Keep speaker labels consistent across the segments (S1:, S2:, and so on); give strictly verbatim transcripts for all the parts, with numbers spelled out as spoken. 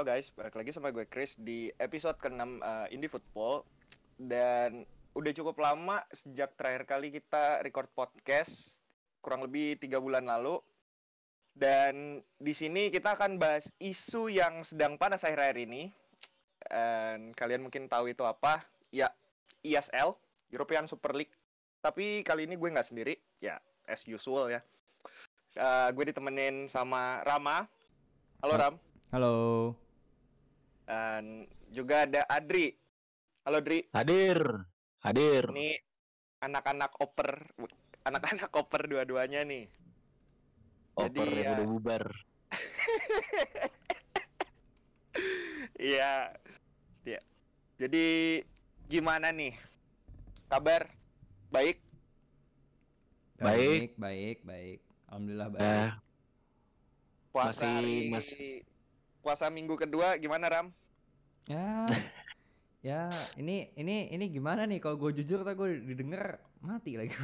S1: Halo guys, balik lagi sama gue Chris di episode keenam uh, Indie Football. Dan udah cukup lama sejak terakhir kali kita record podcast, kurang lebih tiga bulan lalu. Dan di sini kita akan bahas isu yang sedang panas akhir-akhir ini. Dan kalian mungkin tahu itu apa? Ya, E S L, European Super League. Tapi kali ini gue nggak sendiri, ya as usual ya. Uh, gue ditemenin sama Rama. Halo Ram.
S2: Halo.
S1: Dan juga ada Adri. Halo Dri.
S3: Hadir. Hadir.
S1: Ini anak-anak oper, anak-anak oper dua-duanya nih.
S3: Oper
S1: Jadi,
S3: yang
S1: ya...
S3: udah bubar.
S1: Iya. Ya. Jadi gimana nih? Kabar? Baik?
S2: Baik, baik, baik. Alhamdulillah baik.
S3: Eh,
S1: Puasa
S3: masih,
S1: hari
S3: masih.
S1: puasa minggu kedua gimana Ram?
S2: Ya. Ya, ini ini ini gimana nih kalau gue jujur atau gue didengar mati lagi.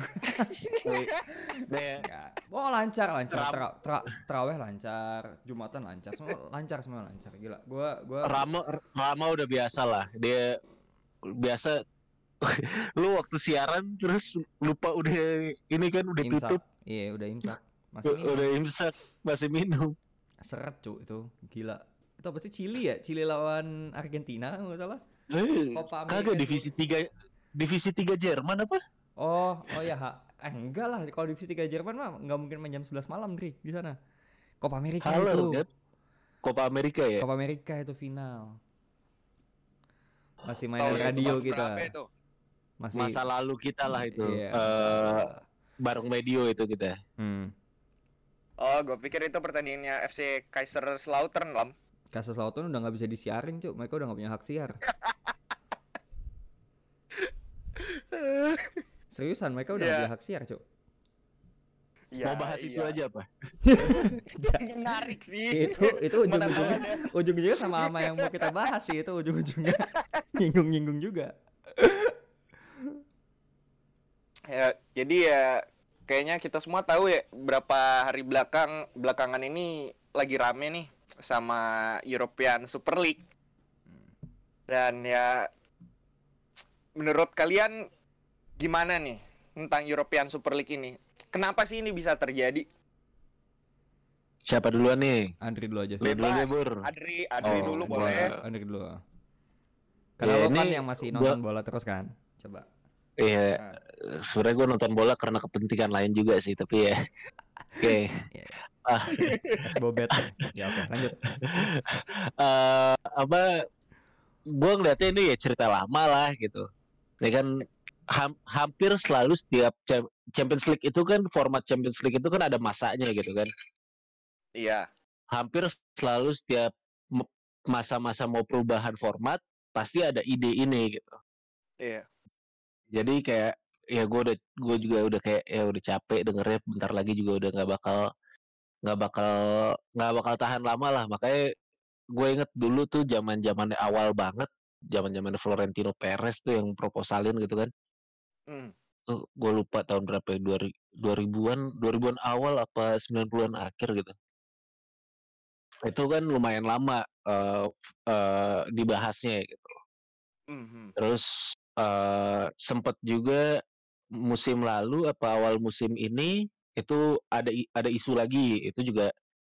S3: Nih,
S2: Ya. Oh, lancar, lancar.
S3: Ram.
S2: Tra, tra, terawih lancar, Jumatan lancar, semua lancar, semua lancar. Gila. Gua gua
S3: Rama, Rama udah biasa lah. Dia biasa. Lu waktu siaran terus lupa udah ini kan udah
S2: imsak.
S3: tutup.
S2: Iya, udah imsak. Masih minum.
S3: Udah imsak, masih minum.
S2: Seret cu itu. Gila. Itu apa sih, Chili ya? Chili lawan Argentina enggak salah.
S3: Eh,
S2: Copa
S3: kagak
S2: America
S3: divisi tiga divisi tiga Jerman apa?
S2: Oh, oh ya, ha. Eh, enggak lah, kalau divisi tiga Jerman mah enggak mungkin main jam sebelas malam, Dri, di sana. Copa America
S3: Haler,
S2: itu.
S3: kan? Copa America ya?
S2: Copa America itu final. Masih
S1: Tahun
S2: main radio
S1: berapa
S2: kita.
S1: itu?
S2: Masih
S3: Masa lalu kita lah itu.
S2: Iya.
S3: Eh, bareng medio itu kita.
S2: Hmm.
S1: Oh, gue pikir itu pertandingannya F C Kaiserslautern, Lam.
S2: Kaiserslautern udah nggak bisa disiarin, Cuk. Mereka udah nggak punya hak siar. Seriusan, mereka udah nggak
S1: Yeah.
S2: punya hak siar, Cuk.
S1: Ya,
S3: Mau bahas itu
S1: iya.
S3: aja apa?
S1: Menarik sih.
S2: itu itu ujung-ujungnya
S1: Mana-mana.
S2: ujung-ujungnya sama sama yang mau kita bahas sih, itu ujung-ujungnya nyinggung-nyinggung juga.
S1: Ya, jadi ya kayaknya kita semua tahu ya berapa hari belakang belakangan ini lagi rame nih sama European Super League. Dan ya menurut kalian gimana nih tentang European Super League ini? Kenapa sih ini bisa terjadi?
S3: Siapa duluan nih?
S2: Andri dulu aja.
S3: Lu dulu deh,
S1: Bebas.
S3: Bur.
S1: Adri, Adri
S3: Oh,
S1: dulu
S3: gua-
S1: boleh.
S2: Andri dulu. Karena
S3: Ya,
S2: lo kan
S3: ini
S2: yang masih
S3: gua-
S2: nonton bola terus kan. Coba.
S3: Iya,
S2: Nah.
S3: sebenarnya gue nonton bola karena kepentingan lain juga sih, tapi ya, oke.
S2: Iya.
S3: Ah,
S2: Es Bobet. Ya oke, lanjut.
S3: eh, apa? Gue ngeliatnya ini ya cerita lama lah gitu. Ya kan ham- hampir selalu setiap Cham- Champions League itu kan format Champions League itu kan ada masanya gitu kan.
S1: Iya.
S3: Hampir selalu setiap m- masa-masa mau perubahan format pasti ada ide ini gitu.
S1: Iya.
S3: Jadi kayak ya gue udah gue juga udah kayak ya udah capek dengernya, bentar lagi juga udah nggak bakal nggak bakal nggak bakal tahan lama lah. Makanya gue inget dulu tuh zaman zaman awal banget, zaman zaman Florentino Perez tuh yang proposalin gitu kan.
S1: Hmm.
S3: Tuh gue lupa tahun berapa ya, dua ribuan dua ribuan awal apa sembilan puluhan akhir gitu. Itu kan lumayan lama eh eh, dibahasnya gitu.
S1: Mhm.
S3: Terus eh sempet juga musim lalu apa awal musim ini itu ada i- ada isu lagi, itu juga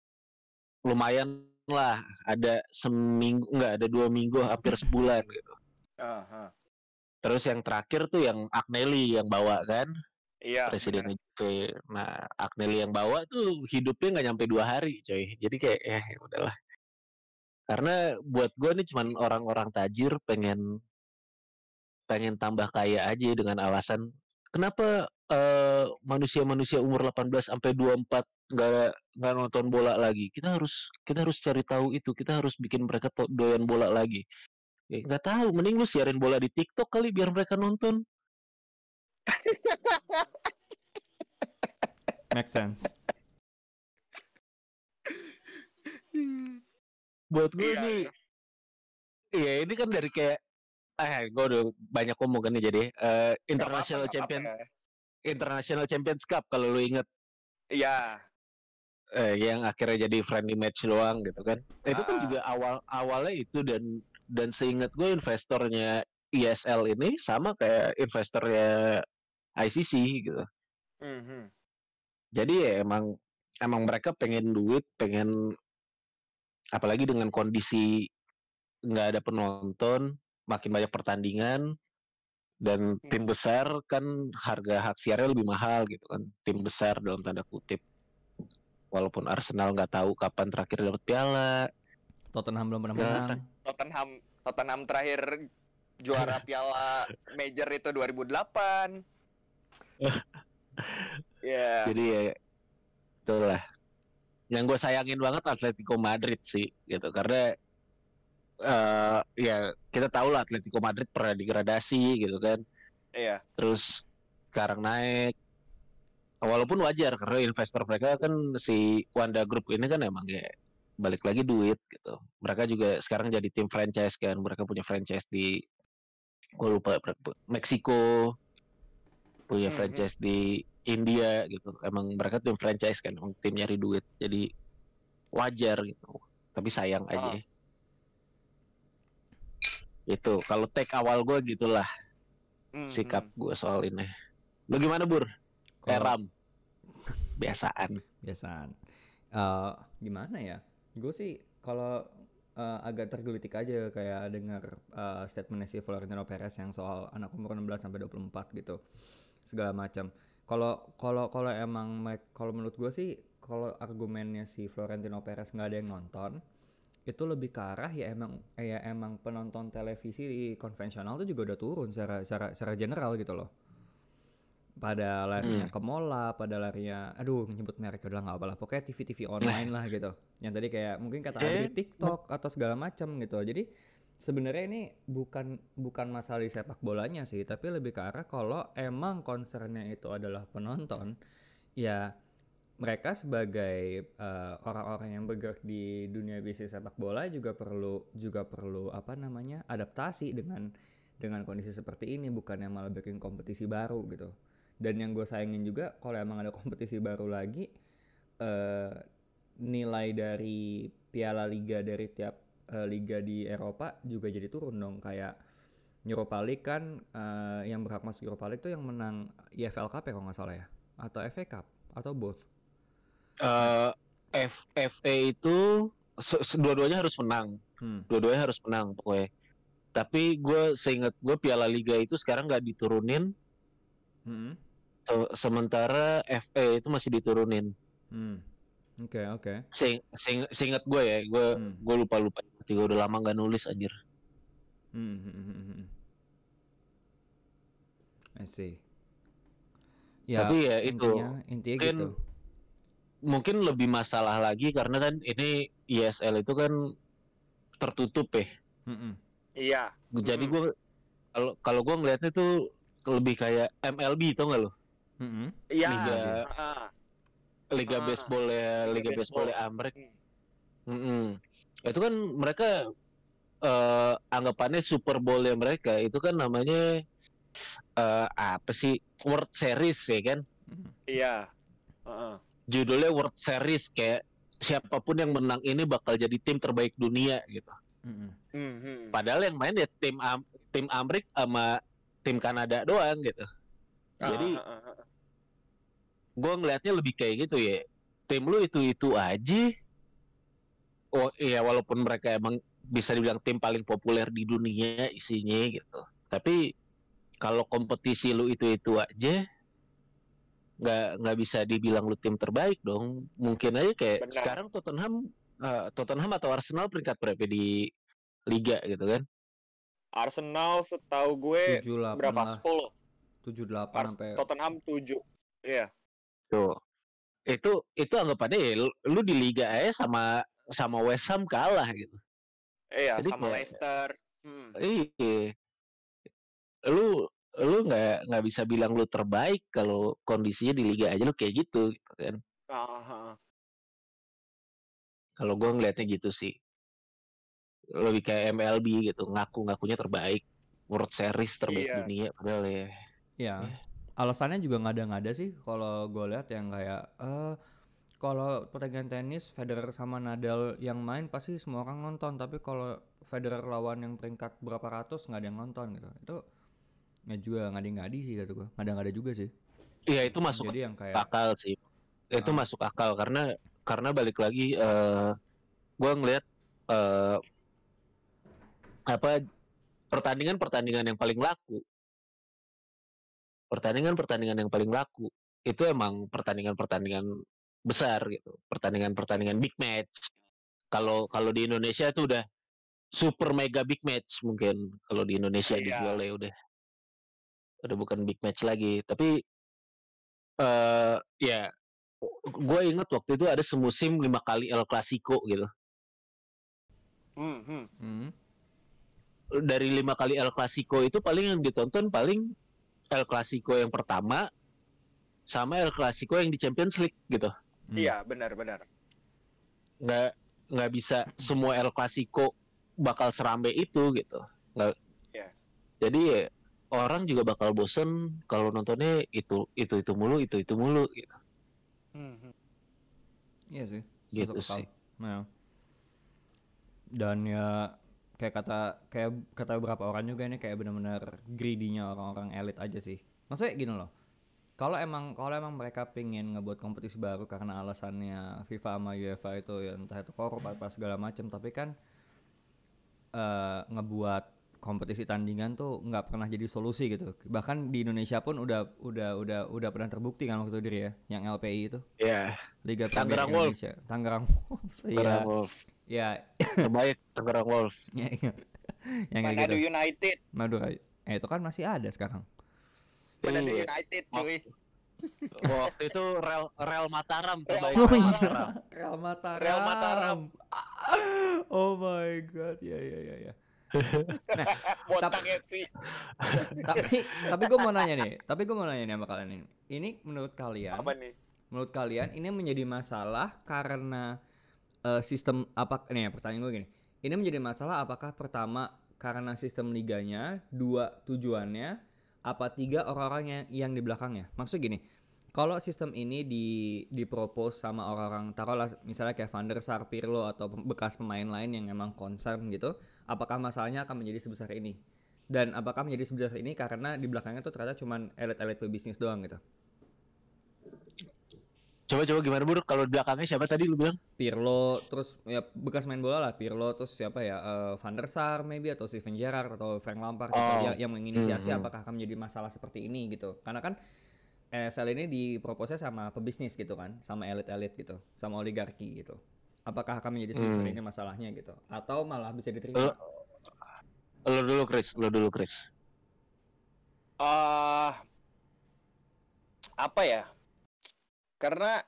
S3: lumayan lah, ada seminggu nggak ada dua minggu hampir sebulan gitu.
S1: Aha.
S3: Terus yang terakhir tuh yang Agnelli yang bawa kan,
S1: Iya.
S3: presiden
S1: bener.
S3: Juve. Nah, Agnelli yang bawa tuh hidupnya nggak nyampe dua hari coy, jadi kayak ya ya udahlah, karena buat gue nih cuman orang-orang tajir pengen pengen tambah kaya aja dengan alasan kenapa eh, manusia-manusia umur delapan belas sampai dua puluh empat nggak nggak nonton bola lagi. Kita harus kita harus cari tahu itu. Kita harus bikin mereka to- doyan bola lagi. Ya, nggak tahu, mending lu siarin bola di TikTok kali biar mereka nonton.
S2: Make sense.
S3: Buat gue
S1: Iya,
S3: nih,
S1: iya.
S3: iya ini kan dari kayak eh gue udah banyak ngomong kan nih jadi eh,
S1: Nggak
S3: International
S1: apa-apa, nggak
S3: Champion
S1: apa-apa.
S3: International Champions Cup kalau lu inget.
S1: Iya.
S3: eh, yang akhirnya jadi friendly match doang gitu kan. Itu kan
S1: Ah,
S3: juga awal awalnya itu dan dan seingat gue investornya E S L ini sama kayak investornya I C C gitu.
S1: mhm.
S3: Jadi ya emang emang mereka pengen duit, pengen apalagi dengan kondisi nggak ada penonton, makin banyak pertandingan dan tim
S1: Hmm.
S3: besar kan harga hak siarnya lebih mahal gitu kan. Tim besar dalam tanda kutip. Walaupun Arsenal nggak tahu kapan terakhir dapat piala.
S2: Tottenham belum pernah
S3: Ya,
S2: menang.
S1: Tottenham Tottenham terakhir juara piala major itu dua ribu delapan. Ya.
S3: jadi ya itulah. Yang gue sayangin banget Atletico Madrid sih gitu karena eh ya kita tahu lah Atletico Madrid pernah degradasi gitu kan.
S1: Iya.
S3: Terus sekarang naik. Walaupun wajar karena investor mereka kan si Wanda Group ini kan emang ya balik lagi duit gitu. Mereka juga sekarang jadi tim franchise kan. Mereka punya franchise di gue lupa Meksiko, punya
S1: Mhm.
S3: franchise di India gitu. Emang mereka tim franchise kan, emang tim nyari duit. Jadi wajar gitu. Tapi sayang aja.
S1: Ah.
S3: Itu kalau take awal gue gitulah sikap
S1: Mhm.
S3: gue soal ini. Lu gimana Bur?
S2: Kalau
S3: Eram. Biasaan.
S2: biasaan. Eh, gimana ya? Gue sih kalau eh, agak tergelitik aja kayak dengar eh, statementnya si Florentino Perez yang soal anak umur enam belas sampai dua puluh empat gitu. Segala macam. Kalau kalau kalau emang Mike- kalau menurut gue sih kalau argumennya si Florentino Perez nggak ada yang nonton, itu lebih ke arah ya emang ya emang penonton televisi konvensional tuh juga udah turun secara secara secara general gitu loh. Pada larinya
S3: Hmm.
S2: ke Mola, pada larinya, aduh nyebut merek udah nggak apa-lah, pokoknya T V T V online lah gitu. Yang tadi kayak mungkin kata Adri
S3: Eh,
S2: TikTok atau segala macam gitu. Jadi sebenarnya ini bukan bukan masalah di sepak bolanya sih, tapi lebih ke arah kalau emang concernnya itu adalah penonton, ya mereka sebagai eh, orang-orang yang bergerak di dunia bisnis sepak bola juga perlu juga perlu apa namanya adaptasi dengan dengan kondisi seperti ini, bukannya malah bikin kompetisi baru gitu. Dan yang gue sayangin juga kalau emang ada kompetisi baru lagi, eh, nilai dari piala liga dari tiap eh, liga di Eropa juga jadi turun dong. Kayak Europa League kan eh, yang berhak masuk Europa League tuh yang menang E F L Cup ya kalau nggak salah ya, atau F A Cup atau both.
S3: eh F FA itu se- se- dua-duanya harus menang.
S2: Hmm.
S3: Dua-duanya harus menang pokoknya. Tapi gue seingat gue Piala Liga itu sekarang nggak diturunin,
S2: Hmm.
S3: se- sementara F A itu masih diturunin.
S2: Hmm. Oke oke.
S3: Seing, seing, seingat gue ya, gue
S2: Hmm.
S3: gue lupa lupa. Gue udah lama nggak nulis anjir.
S2: Hmm. Hmm. Hmm. Hmm. hmm. I see. Ya
S3: Tapi ya itu
S2: intinya intinya
S3: mungkin
S2: gitu.
S3: mungkin lebih masalah lagi karena kan ini E S L itu kan tertutup ya.
S2: Hmm.
S1: Iya.
S3: Jadi
S1: Mhm.
S3: gue kalau kalau gue ngelihatnya tuh lebih kayak M L B tau nggak lo?
S2: Hmm.
S1: Iya.
S3: Liga
S1: Heeh.
S3: Liga
S1: Heeh.
S3: baseball ya,
S1: Liga
S3: Liga baseball
S1: baseball.
S3: ya Amerika.
S1: Hmm.
S3: Mm-mm. Itu kan mereka eh, anggapannya Super Bowl ya mereka itu kan namanya eh, apa sih World Series ya kan?
S2: Hmm.
S1: Iya. Heeh.
S3: Judulnya World Series kayak siapapun yang menang ini bakal jadi tim terbaik dunia gitu.
S2: Hmm.
S1: Mhm.
S3: Padahal yang main ya tim Am- tim Amrik sama tim Kanada doang gitu. Jadi
S1: Ah, ah, ah.
S3: gue ngelihatnya lebih kayak gitu ya. Tim lu itu itu aja. Oh iya walaupun mereka emang bisa dibilang tim paling populer di dunia isinya gitu. Tapi kalau kompetisi lu itu itu aja nggak nggak bisa dibilang lu tim terbaik dong. Mungkin aja kayak
S1: Benar.
S3: sekarang Tottenham eh, Tottenham atau Arsenal peringkat berapa di liga gitu kan?
S1: Arsenal setahu gue
S2: tujuh delapan
S1: berapa?
S2: lah.
S1: sepuluh.
S2: tujuh delapan
S1: Ars-
S2: sampai
S1: Tottenham tujuh. Iya.
S3: Tuh itu itu anggapannya ya lu, lu di liga aja sama sama West Ham kalah gitu.
S1: Iya,
S3: Jadi
S1: sama
S3: kayak
S1: Leicester. Hmm.
S3: iya lu lu nggak nggak bisa bilang lu terbaik kalau kondisinya di liga aja lu kayak gitu, gitu kan.
S1: Ah, ah, ah.
S3: Kalau gue ngelihatnya gitu sih. Lebih kayak M L B gitu, ngaku-ngakunya terbaik. World Series terbaik
S1: Iya.
S3: dunia padahal ya.
S2: ya
S3: Ya.
S2: alasannya juga nggak ada nggak ada sih kalau gue lihat yang kayak eh kalau pertandingan tenis Federer sama Nadal yang main pasti semua orang nonton, tapi kalau Federer lawan yang peringkat berapa ratus nggak ada yang nonton gitu. Itu nggak juga ngadi-ngadi sih kata gue. Ngada-ngada juga sih.
S3: Iya itu masuk
S2: Jadi yang kayak
S3: akal sih. Itu
S2: Ah.
S3: masuk akal karena karena balik lagi eh gue ngelihat eh apa pertandingan-pertandingan yang paling laku. Pertandingan-pertandingan yang paling laku itu emang pertandingan-pertandingan besar gitu. Pertandingan-pertandingan big match. Kalau kalau di Indonesia itu udah super mega big match mungkin kalau di Indonesia
S1: Iya.
S3: dijual ya udah udah bukan big match lagi. Tapi eh ya gue inget waktu itu ada semusim lima kali El Clasico gitu.
S1: Hmm, hmm.
S2: hmm.
S3: Dari lima kali El Clasico itu paling yang ditonton paling El Clasico yang pertama sama El Clasico yang di Champions League gitu.
S2: Hmm.
S1: Iya, benar-benar.
S3: Nggak nggak bisa semua El Clasico bakal seramai itu gitu. Nggak.
S1: Iya.
S3: Jadi ya, orang juga bakal bosen kalau nontonnya itu itu itu mulu itu itu mulu gitu.
S1: Hmm, hmm.
S2: Iya sih.
S3: Gitu
S2: masuk akal.
S3: sih.
S2: Nah. Dan ya kayak kata kayak kata beberapa orang juga ini kayak benar-benar greedy-nya orang-orang elit aja sih. Maksudnya gini loh. Kalau emang kalau emang mereka pengen ngebuat kompetisi baru karena alasannya FIFA sama UEFA itu ya entah itu korup apa segala macam, tapi kan uh, ngebuat kompetisi tandingan tuh nggak pernah jadi solusi gitu. Bahkan di Indonesia pun udah udah udah udah pernah terbukti kan waktu itu dia ya, yang L P I itu.
S3: Iya.
S2: Liga Premier
S3: Tangerang Wolves.
S2: Indonesia. Tangerang Wolves.
S3: Tangerang
S2: Iya.
S3: Wolves.
S2: Ya.
S3: Terbaik Tangerang Wolves.
S2: Ya, iya. Yang kayak
S1: Manado
S2: gitu.
S1: United.
S2: Madura. Eh itu kan masih ada sekarang.
S1: Manado
S3: Iya.
S1: United, cuy.
S3: Waktu itu Real Real Mataram terbaik.
S1: Real
S2: Oh
S3: Real
S2: iya.
S3: Mataram.
S2: Real Mataram.
S1: Real Mataram.
S2: Oh my god. Ya ya ya ya.
S1: Botak F C.
S2: tapi tapi gue mau nanya nih. Tapi gue mau nanya nih sama kalian ini. Ini menurut kalian?
S1: Apa nih?
S2: Menurut kalian ini menjadi masalah karena uh, sistem apa? Nih pertanyaan gue gini. Ini menjadi masalah apakah pertama karena sistem liganya, dua tujuannya, apa tiga orang-orang yang yang di belakangnya? Maksud gini. Kalau sistem ini di dipropose sama orang-orang, taruhlah misalnya kayak Van der Sar, Pirlo atau bekas pemain lain yang emang concern gitu, apakah masalahnya akan menjadi sebesar ini? Dan apakah menjadi sebesar ini karena di belakangnya tuh ternyata cuman elit-elit pebisnis doang gitu?
S3: Coba-coba gimana Bur? Kalau di belakangnya siapa tadi lu bilang?
S2: Pirlo, terus ya bekas main bola lah, Pirlo, terus siapa ya, uh, Van der Sar maybe atau Steven Gerrard atau Frank Lampard gitu,
S3: Oh.
S2: yang, yang menginisiasi
S3: Hmm, hmm.
S2: apakah akan menjadi masalah seperti ini gitu? Karena kan E S L ini dipropose sama pebisnis gitu kan, sama elit-elit gitu, sama oligarki gitu. Apakah akan menjadi sebesar
S3: Hmm.
S2: ini masalahnya gitu? Atau malah bisa
S3: Lu,
S2: diterima?
S3: lu dulu Chris, lu dulu Chris.
S1: Ah, apa ya? Karena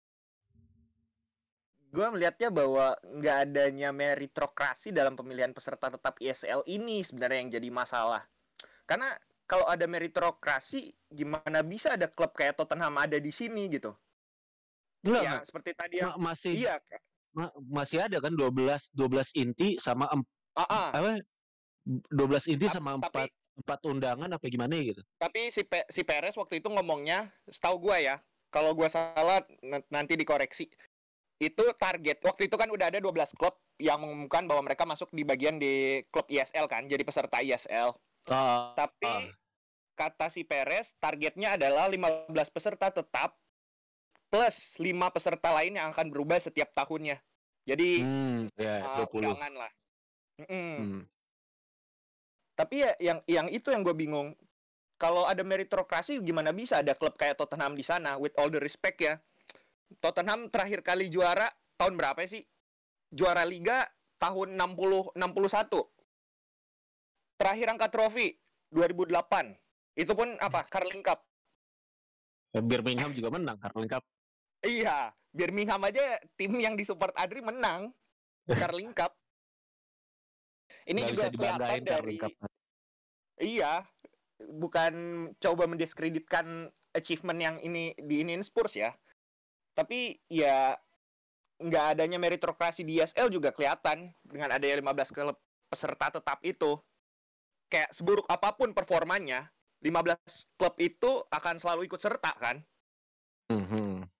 S1: gue melihatnya bahwa nggak adanya meritokrasi dalam pemilihan peserta tetap I S L ini sebenarnya yang jadi masalah. Karena kalau ada meritokrasi, gimana bisa ada klub kayak Tottenham ada di sini gitu?
S3: Enggak,
S1: Ya,
S3: enggak.
S1: seperti tadi yang
S3: Ma- masih
S1: iya,
S3: ma- masih ada kan dua belas dua belas inti sama em,
S1: ah, ah.
S3: apa dua belas inti
S1: Tap-
S3: sama
S1: tapi
S3: empat empat undangan apa gimana gitu.
S1: tapi si Pe- si Perez waktu itu ngomongnya, setahu gue ya, kalau gue salah n- nanti dikoreksi. Itu target waktu itu kan udah ada dua belas klub yang mengumumkan bahwa mereka masuk di bagian di klub I S L kan, jadi peserta I S L.
S3: Oh,
S1: Tapi
S3: oh.
S1: kata si Perez, targetnya adalah lima belas peserta tetap plus lima peserta lain yang akan berubah setiap tahunnya. Jadi
S3: Hmm, ya
S1: uh,
S3: dua puluh.
S1: undangan lah. Mm-mm.
S3: Hmm.
S1: Tapi ya yang yang itu yang gue bingung. Kalau ada meritokrasi gimana bisa ada klub kayak Tottenham di sana? With all the respect ya. Tottenham terakhir kali juara tahun berapa sih? Juara Liga tahun enam puluh enam puluh satu. Terakhir angkat trofi dua ribu delapan. Itu pun apa? Carling Cup.
S3: Birmingham juga menang Carling Cup.
S1: Iya, Birmingham aja tim yang disupport Adri menang Carling Cup. Ini
S3: Nggak
S1: juga
S3: bisa dibanggain
S1: kelihatan dari
S3: Carling Cup.
S1: iya, bukan coba mendiskreditkan achievement yang ini di ini Spurs ya. Tapi ya nggak adanya meritokrasi di I S L juga kelihatan dengan adanya lima belas klub peserta tetap itu. Kayak seburuk apapun performanya, lima belas klub itu akan selalu ikut serta kan?
S3: Hmm.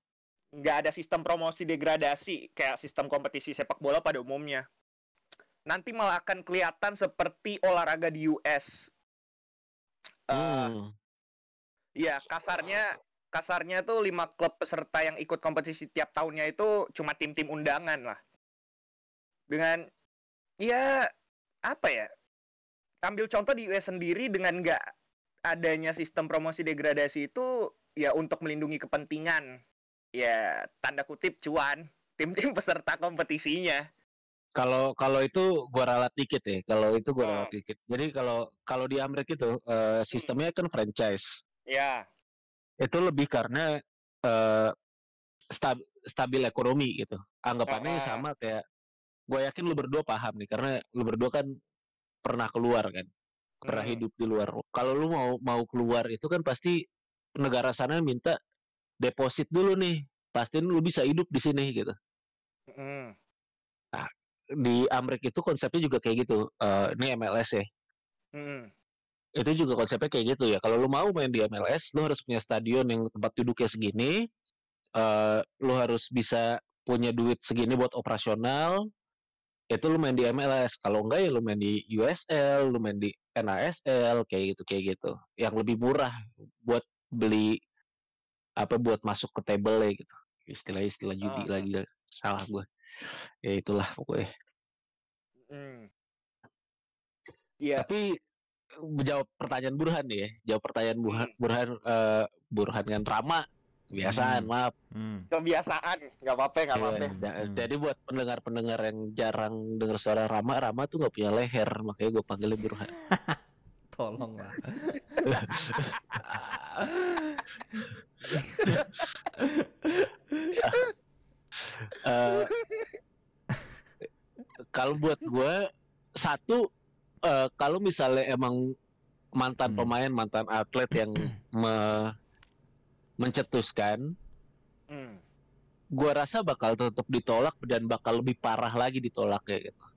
S1: nggak ada sistem promosi degradasi kayak sistem kompetisi sepak bola pada umumnya. Nanti malah akan kelihatan seperti olahraga di U S. Uh,
S3: Hmm.
S1: Ya kasarnya kasarnya tuh lima klub peserta yang ikut kompetisi tiap tahunnya itu cuma tim-tim undangan lah. Dengan ya apa ya? Ambil contoh di U S sendiri dengan nggak adanya sistem promosi degradasi itu ya untuk melindungi kepentingan ya tanda kutip cuan tim-tim peserta kompetisinya.
S3: Kalau kalau itu gua ralat dikit ya. Kalau itu gua
S1: Oh,
S3: ralat dikit. Jadi kalau kalau di Amerika itu uh, sistemnya kan franchise.
S1: ya.
S3: Itu lebih karena uh, stab, stabil ekonomi gitu. Anggapannya
S1: Uh-uh.
S3: sama kayak gue yakin lu berdua paham nih karena lu berdua kan pernah keluar kan. Pernah
S1: Hmm.
S3: hidup di luar. Kalau lu mau mau keluar itu kan pasti negara sana minta deposit dulu nih. Pastiin lu bisa hidup di sini gitu.
S1: Hmm.
S3: Nah, di Amerika itu konsepnya juga kayak gitu. Uh, ini M L S ya.
S1: Hmm.
S3: Itu juga konsepnya kayak gitu ya. Kalau lu mau main di M L S, lu harus punya stadion yang tempat duduknya segini. Uh, lu harus bisa punya duit segini buat operasional. Itu lu main di M L S. Kalau enggak ya lu main di U S L, lu main di N A S L, kayak gitu kayak gitu. Yang lebih murah buat beli apa buat masuk ke table gitu. Istilah-istilah judi
S1: Uh-huh.
S3: lagi salah gue. Ya itulah pokoknya.
S1: Hmm. Ya.
S3: Tapi menjawab pertanyaan Burhan nih ya. Jawab pertanyaan Burhan,
S1: Hmm.
S3: Burhan uh, Burhan kan Rama. Kebiasaan,
S2: Hmm.
S3: maaf.
S2: Hmm.
S1: Kebiasaan, nggak apa-apa, nggak
S3: Iya,
S1: apa-apa.
S3: ja-
S2: Hmm.
S3: Jadi buat pendengar-pendengar yang jarang dengar suara Rama, Rama tuh nggak punya leher, makanya gue panggilnya Burhan.
S2: Tolong lah.
S3: Uh, kalau buat gue satu uh, kalau misalnya emang mantan
S2: Hmm.
S3: pemain, mantan atlet yang me- mencetuskan,
S1: Hmm.
S3: gue rasa bakal tetap ditolak dan bakal lebih parah lagi ditolak kayak gitu.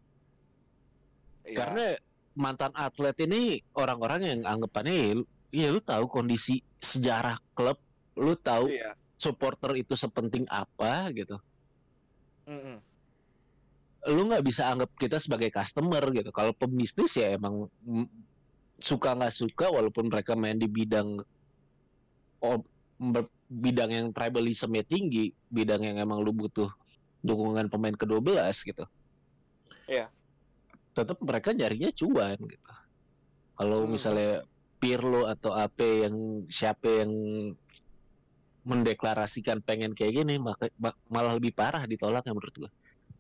S1: Ya.
S3: Karena mantan atlet ini orang-orang yang anggapannya ya lu tahu kondisi sejarah klub, lu tahu
S1: Iya.
S3: supporter itu sepenting apa gitu.
S1: Hmm.
S3: Lu nggak bisa anggap kita sebagai customer gitu. Kalau pembisnis ya emang mm, suka nggak suka walaupun mereka main di bidang oh, bidang yang tribalismnya tinggi, bidang yang emang lu butuh dukungan pemain ke dua belas gitu.
S1: Iya.
S3: Tetap mereka nyarinya cuan gitu. Kalau
S1: Hmm.
S3: misalnya Pirlo atau A P yang siapa yang mendeklarasikan pengen kayak gini maka, malah lebih parah ditolaknya menurut gua.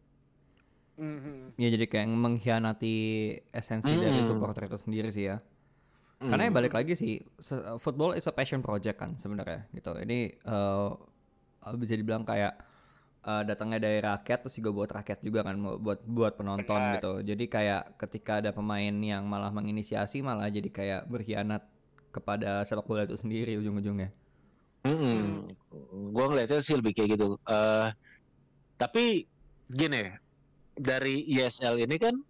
S1: Hmm.
S2: Ya jadi kayak mengkhianati esensi
S3: Hmm.
S2: dari supporter itu sendiri sih ya. Karena ya
S3: Hmm.
S2: balik lagi sih, se- football is a passion project kan sebenarnya gitu. Ini uh, bisa dibilang kayak uh, datangnya dari rakyat terus juga buat rakyat juga kan, mau- buat buat penonton
S1: Benar.
S2: gitu. Jadi kayak ketika ada pemain yang malah menginisiasi malah jadi kayak berkhianat kepada sepak bola itu sendiri ujung-ujungnya.
S3: Hmm. Gua ngeliatnya sih lebih kayak gitu. Uh, tapi gini, dari E S L ini kan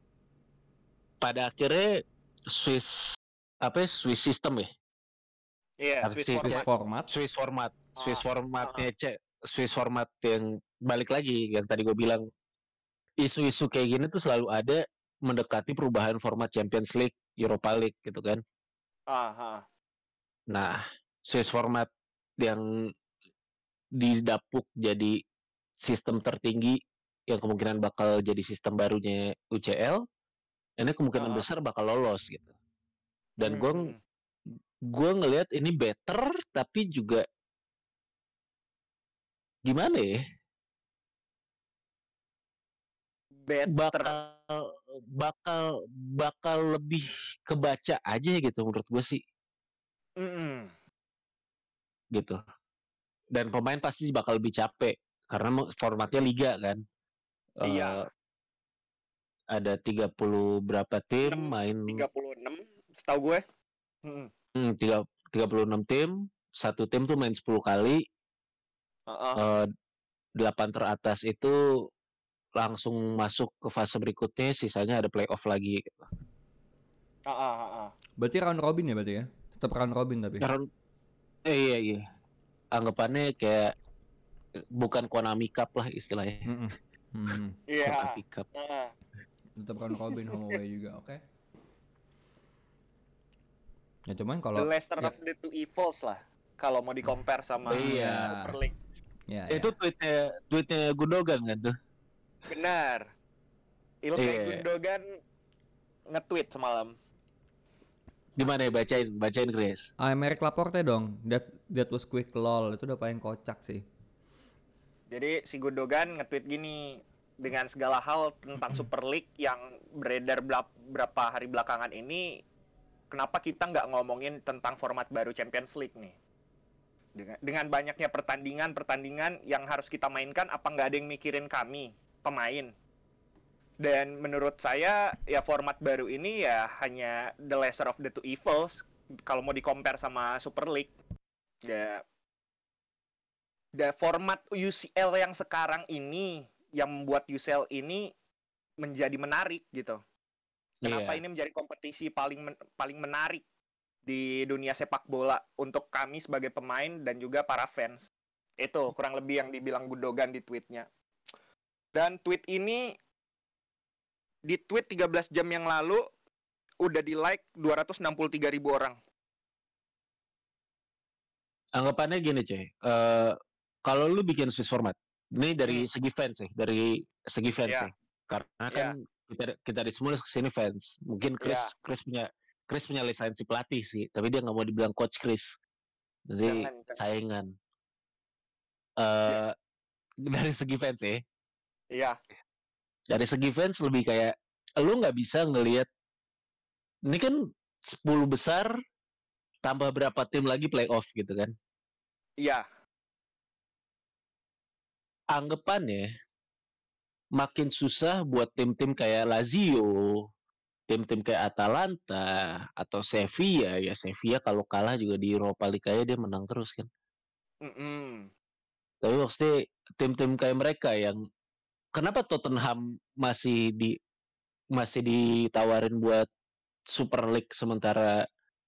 S3: pada akhirnya Swiss apa ya, Swiss system ya?
S1: Iya,
S3: Apa
S1: Swiss
S3: sih?
S2: Swiss
S1: format.
S2: format.
S3: Swiss format, Swiss
S1: Ah,
S3: formatnya
S1: ah,
S3: cek, Swiss format yang balik lagi yang tadi gue bilang isu-isu kayak gini tuh selalu ada mendekati perubahan format Champions League, Europa League gitu kan.
S1: ah, ah.
S3: Nah, Swiss format yang didapuk jadi sistem tertinggi yang kemungkinan bakal jadi sistem barunya U C L, ini kemungkinan
S1: Ah, ah.
S3: besar bakal lolos gitu. Dan gue
S1: Hmm.
S3: gue ngelihat ini better tapi juga gimana ya?
S1: Better.
S3: bakal bakal bakal lebih kebaca aja gitu menurut gue sih
S1: Hmm.
S3: gitu dan pemain pasti bakal lebih capek karena formatnya liga kan.
S1: Iya.
S3: uh, ada tiga puluh berapa tim
S1: enam,
S3: main
S1: tiga puluh enam setahu gue. Hmm.
S3: hmm, tiga, tiga puluh enam tim satu tim tuh main sepuluh kali.
S1: Ah, ah.
S3: uh, delapan teratas itu langsung masuk ke fase berikutnya sisanya ada playoff lagi gitu.
S1: Ah, ah, ah, ah.
S2: Berarti round robin ya berarti ya? Tetap round robin tapi.
S3: Karena eh, iya iya anggapannya kayak bukan Konami Cup lah istilahnya.
S2: Mm-mm. Mm-mm.
S1: Iya.
S3: Konami Cup.
S1: Nah,
S2: Tetap Round Robin home away juga, oke. Ya cuman
S1: the
S2: kalau
S1: lesser
S2: ya,
S1: of the two evils lah. Kalau mau di compare sama
S3: Iya.
S1: Super League.
S2: ya,
S3: Itu
S2: ya.
S3: tweetnya tweetnya Gundogan kan tuh.
S1: Benar. Ilkay
S3: Iya.
S1: Gundogan nge-tweet semalam.
S3: Gimana ya, bacain bacain Chris.
S2: Ah, Aymeric Laporte dong. That that was quick lol. Itu udah paling kocak sih.
S1: Jadi si Gundogan nge-tweet gini, dengan segala hal tentang Super League yang beredar belap- berapa hari belakangan ini, kenapa kita nggak ngomongin tentang format baru Champions League nih? Dengan, dengan banyaknya pertandingan-pertandingan yang harus kita mainkan, apa nggak ada yang mikirin kami, pemain? Dan menurut saya, ya format baru ini ya hanya the lesser of the two evils. Kalau mau di-compare sama Super League, ya the format U C L yang sekarang ini yang membuat U C L ini menjadi menarik gitu. Kenapa
S3: Iya.
S1: ini menjadi kompetisi paling men- paling menarik di dunia sepak bola untuk kami sebagai pemain dan juga para fans. Itu kurang lebih yang dibilang Gundogan di tweetnya. Dan tweet ini di tweet tiga belas jam yang lalu udah di like dua ratus enam puluh tiga ribu orang.
S3: Anggapannya gini cuy, eh kalau lu bikin Swiss format, ini dari
S1: Hmm.
S3: segi fans sih, dari segi fans
S1: Iya.
S3: sih, karena
S1: Iya.
S3: kan kita kita di semua kesini fans. Mungkin Chris
S1: Iya.
S3: Chris punya Chris punya lisensi pelatih sih, tapi dia nggak mau dibilang coach Chris, jadi
S1: Jangan, jangan.
S3: saingan. Eh dari segi fans ya,
S1: Iya.
S3: dari segi fans lebih kayak lu nggak bisa ngelihat ini kan sepuluh besar tambah berapa tim lagi playoff gitu kan.
S1: Iya.
S3: Anggapannya makin susah buat tim-tim kayak Lazio, tim-tim kayak Atalanta atau Sevilla. Ya Sevilla kalau kalah juga di Europa League aja dia menang terus kan.
S1: Mm-mm.
S3: Tapi maksudnya tim-tim kayak mereka yang kenapa Tottenham masih di masih ditawarin buat Super League sementara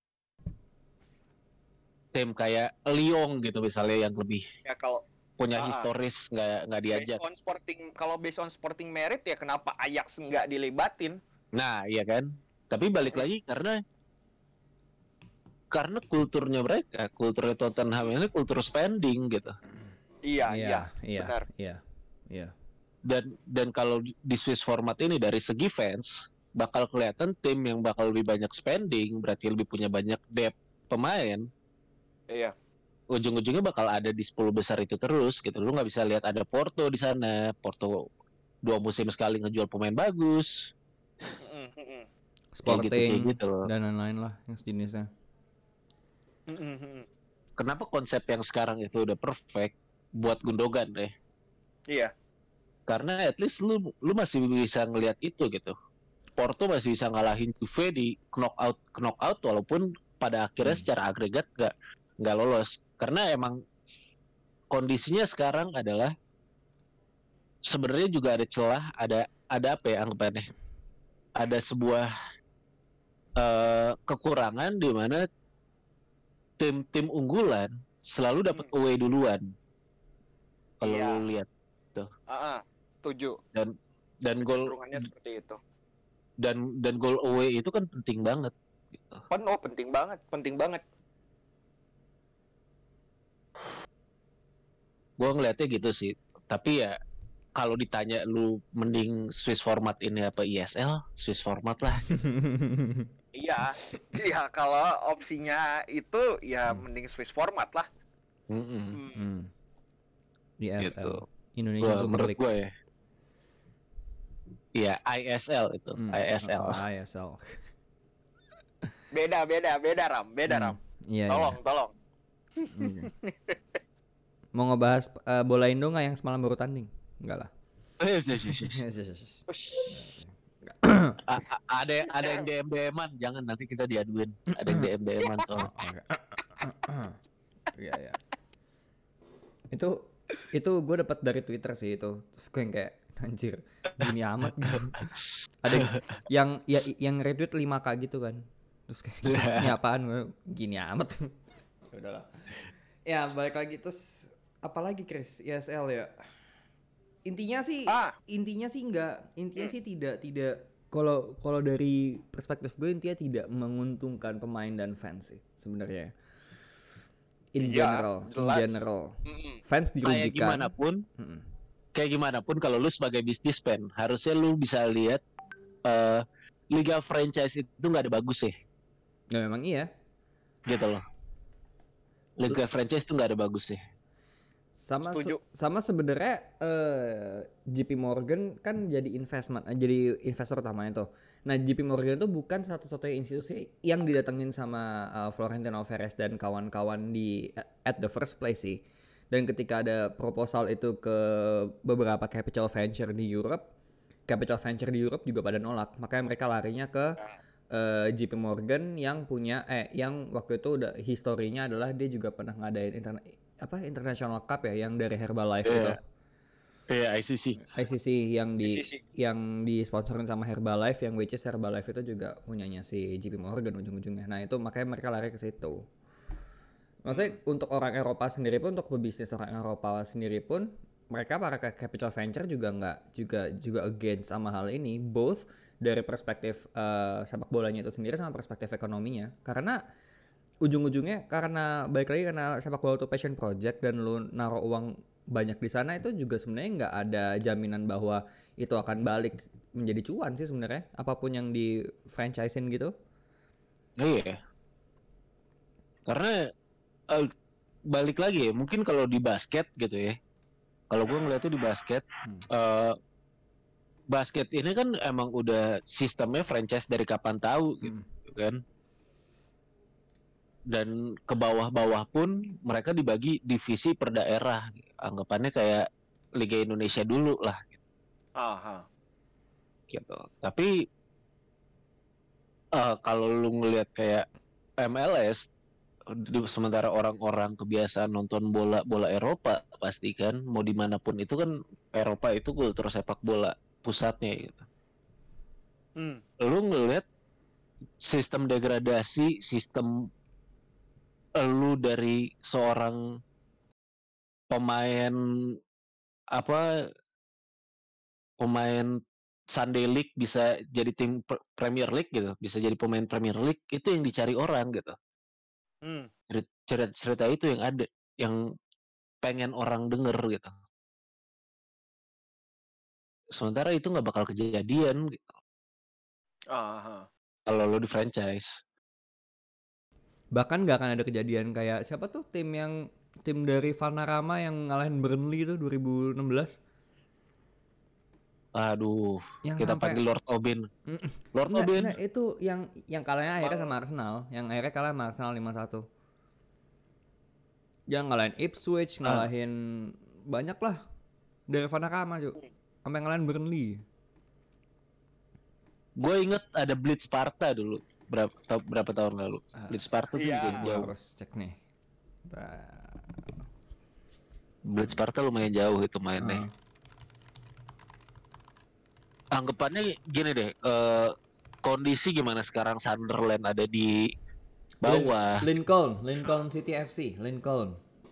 S3: tim kayak Lyon gitu misalnya yang lebih
S1: Ya kalau
S3: punya
S1: Ah, ah.
S3: historis nggak nggak diajak.
S1: based on sporting, kalau based on sporting merit ya kenapa Ajax nggak dilibatin?
S3: Nah, iya kan. Tapi balik lagi karena karena kulturnya mereka, kulturnya Tottenham ini kultur spending gitu.
S1: Iya, iya,
S2: Iya, iya,
S1: benar.
S2: iya, iya.
S3: Dan dan kalau di di Swiss format ini dari segi fans bakal kelihatan tim yang bakal lebih banyak spending, berarti lebih punya banyak depth pemain.
S1: Iya.
S3: Ujung-ujungnya bakal ada di sepuluh besar itu terus gitu. Lu nggak bisa lihat ada Porto di sana. Porto dua musim sekali ngejual pemain bagus.
S1: Mm-mm, mm-mm,
S2: Sporting
S3: kayak gitu, kayak gitu loh.
S2: dan lain-lain lah yang sejenisnya.
S1: mm-mm, mm-mm.
S3: Kenapa konsep yang sekarang itu udah perfect buat Gundogan deh?
S1: Iya,
S3: Karena at least lu lu masih bisa ngelihat itu gitu. Porto masih bisa ngalahin Juve di knockout knockout walaupun pada akhirnya
S2: Hmm.
S3: secara agregat nggak nggak lolos. Karena emang kondisinya sekarang adalah sebenarnya juga ada celah, ada ada apa ya anggapannya? Ada sebuah eh, kekurangan di mana tim-tim unggulan selalu dapat
S1: Hmm.
S3: away duluan. Kalau
S1: Iya.
S3: lu lihat
S1: Ah, ah, setuju.
S3: dan dan gol
S1: Kecenderungannya seperti itu.
S3: dan dan gol away itu kan penting banget gitu.
S1: Pen, oh penting banget, penting banget.
S3: Gue ngeliatnya gitu sih. Tapi ya kalau ditanya lu mending Swiss format ini apa I S L, Swiss format lah.
S1: Iya, iya kalau opsinya itu ya mending Swiss format lah.
S3: Mm-mm.
S1: Hmm.
S2: Hmm. I S L.
S3: Gitu.
S2: Indonesia
S3: Gua,
S2: Super
S3: menurut
S2: League.
S3: gue ya. Iya, I S L itu,
S2: Hmm.
S3: I S L.
S2: Oh, I S L.
S1: Beda, beda, beda Ram, beda
S2: Hmm.
S1: Ram.
S2: Iya,
S1: Tolong,
S2: iya.
S1: tolong.
S2: Oke. Mau ngebahas eh, bola Indo nggak yang semalam baru tanding? Enggak lah.
S3: Eh, sih, sih, sih.
S1: Ush.
S3: A- a- ada ada yang D M D M-an, jangan nanti kita diaduin. Ada yang D M D M-an tolong.
S2: Iya, iya. Itu itu gue dapat dari Twitter sih itu. Terus gue yang kayak anjir, gini amat gitu. Ada yang yang ya, yang retweet lima K gitu kan. Terus kayak ini apaan? Gue, gini amat. Ya udahlah. Ya balik lagi terus apalagi Chris, E S L ya. Intinya sih,
S1: Ah.
S2: intinya sih enggak, intinya
S1: Hmm.
S2: sih tidak tidak kalau kalau dari perspektif gue intinya tidak menguntungkan pemain dan fans sih sebenarnya. In
S1: Iya,
S2: general, in
S1: jelas.
S2: general.
S1: Mm-mm.
S2: Fans
S3: Kayak
S2: dirugikan.
S3: gimana pun,
S2: Mm-mm.
S3: kayak gimana pun kalau lu sebagai businessman, harusnya lu bisa lihat eh, liga franchise itu nggak ada bagus ya,
S2: Ya memang iya.
S3: gitu loh. Liga franchise itu nggak ada bagus ya.
S2: Sama se-
S1: Setuju.
S2: sama sebenarnya eh, J P Morgan kan jadi investment, eh, jadi investor utamanya tuh. Nah, J P Morgan itu bukan satu-satunya institusi yang didatengin sama eh, Florentino Perez dan kawan-kawan di at the first place sih. Dan ketika ada proposal itu ke beberapa capital venture di Europe, capital venture di Europe juga pada nolak. Makanya mereka larinya ke eh, J P Morgan yang punya eh yang waktu itu udah historinya adalah dia juga pernah ngadain interna apa International Cup ya yang dari Herbalife
S3: Iya.
S2: itu.
S3: Iya, I C C.
S2: I C C yang di
S1: I C C.
S2: yang disponsorin sama Herbalife, yang which is Herbalife itu juga punyanya si J P Morgan ujung-ujungnya. Nah, itu makanya mereka lari ke situ. Maksudnya untuk orang Eropa sendiri pun, untuk pebisnis orang Eropa sendiri pun, mereka para ke- capital venture juga nggak juga juga against sama hal ini, both dari perspektif eh, sepak bolanya itu sendiri sama perspektif ekonominya. Karena ujung-ujungnya karena balik lagi karena sepak bola itu passion project dan lu naruh uang banyak di sana, itu juga sebenarnya nggak ada jaminan bahwa itu akan balik menjadi cuan sih sebenarnya, apapun yang di franchisein gitu.
S3: Iya. Karena eh, balik lagi ya, mungkin kalau di basket gitu ya. Kalau gue ngeliatnya di basket,
S2: Hmm.
S3: eh, basket ini kan emang udah sistemnya franchise dari kapan tahu gitu
S2: Hmm.
S3: kan. Dan ke bawah-bawah pun mereka dibagi divisi per daerah. Anggapannya kayak Liga Indonesia dulu lah
S1: Aha.
S3: gitu. Tapi eh, kalau lu ngelihat kayak M L S, di, sementara orang-orang kebiasaan nonton bola bola Eropa pasti kan mau dimanapun itu kan Eropa itu kultur sepak bola pusatnya gitu.
S1: Hmm.
S3: Lu ngelihat sistem degradasi, sistem lu dari seorang pemain apa pemain Sunday League bisa jadi tim Premier League gitu, bisa jadi pemain Premier League, itu yang dicari orang gitu.
S1: Hmm.
S3: Cerita, cerita itu yang ada, yang pengen orang denger gitu. Sementara itu nggak bakal kejadian gitu.
S1: Aha.
S3: Kalau lo di franchise.
S2: Bahkan nggak akan ada kejadian kayak siapa tuh tim yang tim dari Vanarama yang ngalahin Burnley itu dua ribu enam belas.
S3: Aduh,
S2: Yang
S3: kita
S2: sampai
S3: panggil Lord Obin.
S2: Mm,
S3: Lord
S2: enggak,
S3: Obin.
S2: enggak, itu yang yang kalahnya akhirnya
S1: Bang.
S2: sama Arsenal, yang akhirnya kalah sama Arsenal lima satu. Yang ngalahin Ipswich,
S3: Ah.
S2: ngalahin banyak lah dari Vanarama cuy. Sampai ngalahin Burnley.
S3: Gue inget ada Blitz Sparta dulu. Berapa, ta- berapa tahun lalu.
S2: Ah,
S3: Blitz Sparta tuh
S1: iya.
S3: juga
S2: Gua
S3: jauh.
S2: harus cek nih. Bah,
S3: Blitz Sparta lumayan jauh itu mainnya.
S2: ah.
S3: Anggapannya gini deh, eh, kondisi gimana sekarang Sunderland ada di bawah.
S2: Lin- Lincoln, Lincoln City F C, Lincoln.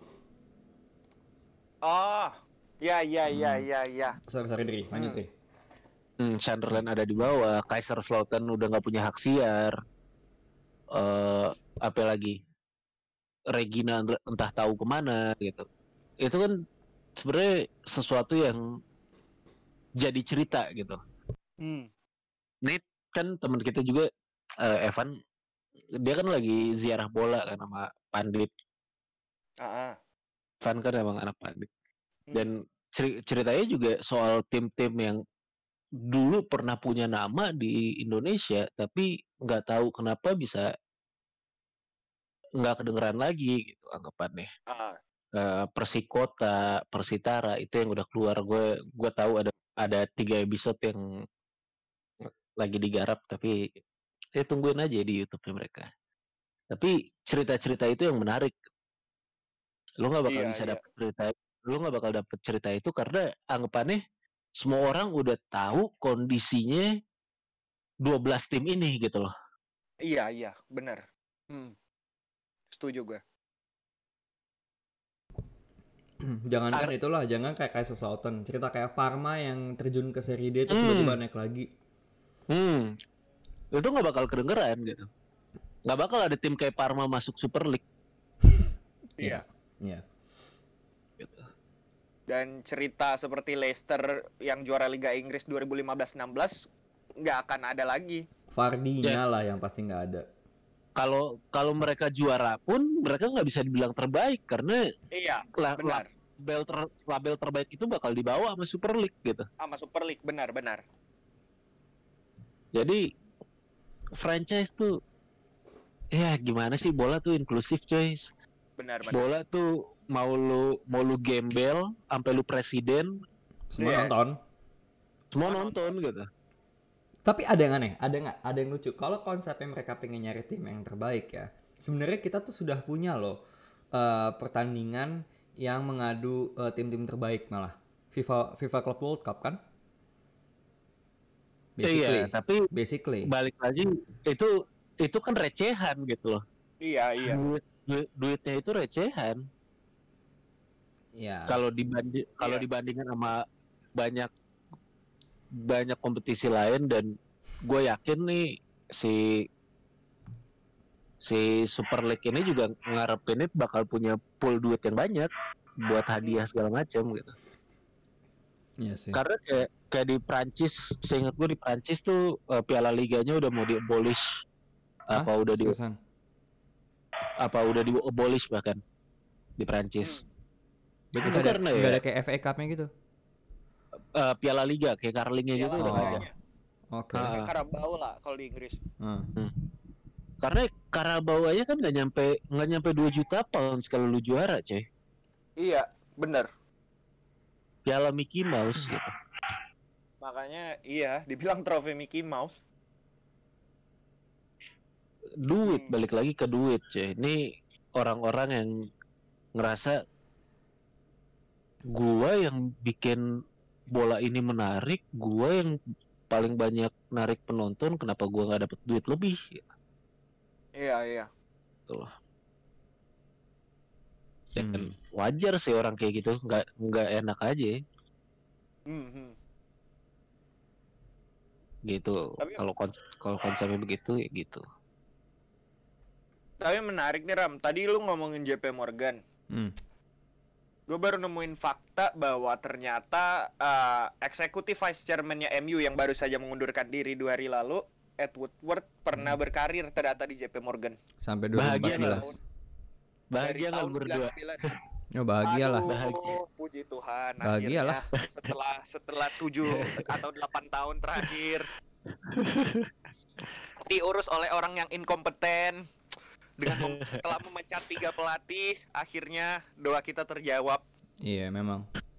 S1: Oh. Ya, ya, ya,
S2: Hmm.
S1: ya, ya.
S2: Sorry, sorry Dri, lanjut
S1: Hmm.
S2: Dri.
S3: Hmm, Sunderland ada di bawah, Kaiserslautern udah nggak punya hak siar. Eh, apa lagi? Regina entah tahu kemana gitu. Itu kan sebenarnya sesuatu yang jadi cerita gitu.
S1: Hmm.
S3: Ini kan teman kita juga, eh, Evan, dia kan lagi ziarah bola kan sama Pandit.
S1: Ah.
S3: Evan kan emang anak Pandit.
S1: Hmm.
S3: Dan ceri- ceritanya juga soal tim-tim yang dulu pernah punya nama di Indonesia, tapi nggak tahu kenapa bisa nggak kedengeran lagi gitu anggapannya.
S1: Ah.
S3: Uh, Persikota, Persitara itu yang udah keluar. Gue gue tahu ada ada tiga episode yang lagi digarap, tapi ya tungguin aja di YouTube-nya mereka. Tapi cerita-cerita itu yang menarik. Lo nggak bakal
S1: Iya,
S3: bisa
S1: iya.
S3: dapet cerita, lo nggak bakal dapet cerita itu karena anggapannya semua orang udah tahu kondisinya dua belas tim ini gitu loh.
S1: Iya, iya, benar. Hmm. Setuju gue.
S2: Jangankan itulah, jangan kayak kayak Southampton, cerita kayak Parma yang terjun ke Serie D itu
S3: Hmm.
S2: tiba-tiba naik lagi.
S3: Hmm, itu nggak bakal kedengeran gitu. Nggak bakal ada tim kayak Parma masuk Super League.
S1: Iya.
S2: Iya.
S3: Gitu.
S1: Dan cerita seperti Leicester yang juara Liga Inggris dua ribu lima belas enam belas nggak akan ada lagi.
S2: Vardy-nya
S3: Ya.
S2: lah yang pasti nggak ada.
S3: Kalau kalau mereka juara pun mereka nggak bisa dibilang terbaik karena
S1: Iya,
S3: la-
S1: benar.
S3: label ter, label terbaik itu bakal dibawa sama Super League gitu.
S1: Sama Super League, benar-benar.
S3: Jadi franchise tuh ya gimana sih, bola tuh inklusif coy.
S1: Benar-benar.
S3: Bola tuh mau lu mau lu gembel sampai lu presiden
S2: Semua
S1: Iya.
S2: nonton.
S3: semua
S1: Semua
S3: nonton gitu.
S2: Tapi ada yang aneh, ada nggak? Ada yang lucu. Kalau konsepnya mereka pengen nyari tim yang terbaik ya, sebenarnya kita tuh sudah punya loh eh, pertandingan yang mengadu eh, tim-tim terbaik malah. FIFA FIFA Club World Cup kan? Basically,
S3: Iya, tapi
S2: basically.
S3: balik lagi itu itu kan recehan gitu loh.
S1: Iya, iya.
S3: Duit, duit duitnya itu recehan.
S2: Ya.
S3: Kalau dibanding kalau
S1: Iya.
S3: dibandingkan sama banyak banyak kompetisi lain, dan gue yakin nih si si Super League ini juga ngarepin bakal punya pool duit yang banyak buat hadiah segala macam gitu.
S2: Iya sih.
S3: Karena kayak kayak di Prancis, seingat gue di Prancis tuh uh, Piala Liganya udah mau di-abolish. Apa
S2: Hah?
S3: udah di
S2: Seriusan?
S3: apa udah di-abolish bahkan di Prancis.
S2: Berarti
S3: Itu
S2: nggak ada,
S3: karena
S2: nggak
S3: ya
S2: ada kayak F A Cup-nya gitu?
S3: uh, Piala Liga kayak Carling-nya gitu
S1: Piala
S3: udah nggak ada.
S1: Liganya.
S2: Oke.
S3: Ah.
S1: Kayak Carabao lah kalau di Inggris.
S2: Hmm.
S3: Karena Carabao aja kan nggak nyampe nggak nyampe dua juta pounds kalau lu juara, coy.
S1: Iya, benar.
S3: Piala Mickey Mouse gitu.
S1: Makanya iya, dibilang trofi Mickey Mouse.
S3: Duit,
S1: Hmm.
S3: balik lagi ke duit, coy. Ini orang-orang yang ngerasa gua yang bikin bola ini menarik, gua yang paling banyak narik penonton, kenapa gua nggak dapet duit lebih?
S1: Iya, iya.
S3: Tuh. Dan
S2: Hmm.
S3: wajar sih orang kayak gitu, nggak nggak enak aja
S1: Hmm, hmm.
S3: gitu.
S1: Tapi-
S3: Kalau kons kalau konsepnya begitu ya gitu.
S1: Tapi menarik nih Ram, tadi lu ngomongin J P Morgan.
S2: Hmm.
S1: Gue baru nemuin fakta bahwa ternyata uh, eksekutif vice chairman-nya M U yang baru saja mengundurkan diri dua hari lalu, Ed Woodward, pernah berkarir ternyata di J P Morgan.
S2: Sampai dua ribu empat
S3: Bahagia
S2: belas.
S3: Bahagia nggak
S1: tahun
S3: berdua?
S1: sembilan puluh sembilan.
S2: Ya bahagia lah.
S1: Aduh,
S3: Bahagia.
S1: puji Tuhan.
S2: Bahagia
S1: akhirnya setelah setelah tujuh atau delapan tahun terakhir diurus oleh orang yang inkompeten dengan mem- setelah memecat tiga pelatih, akhirnya doa kita terjawab.
S2: Iya memang.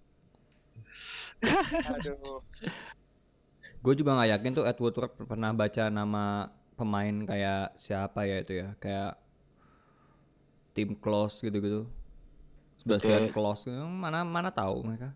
S1: Aduh.
S2: Gue juga nggak yakin tuh Ed Woodward pernah baca nama pemain kayak siapa ya itu ya, kayak tim close gitu-gitu. Sebastian
S3: Oke.
S2: Klose, mana mana tahu mereka.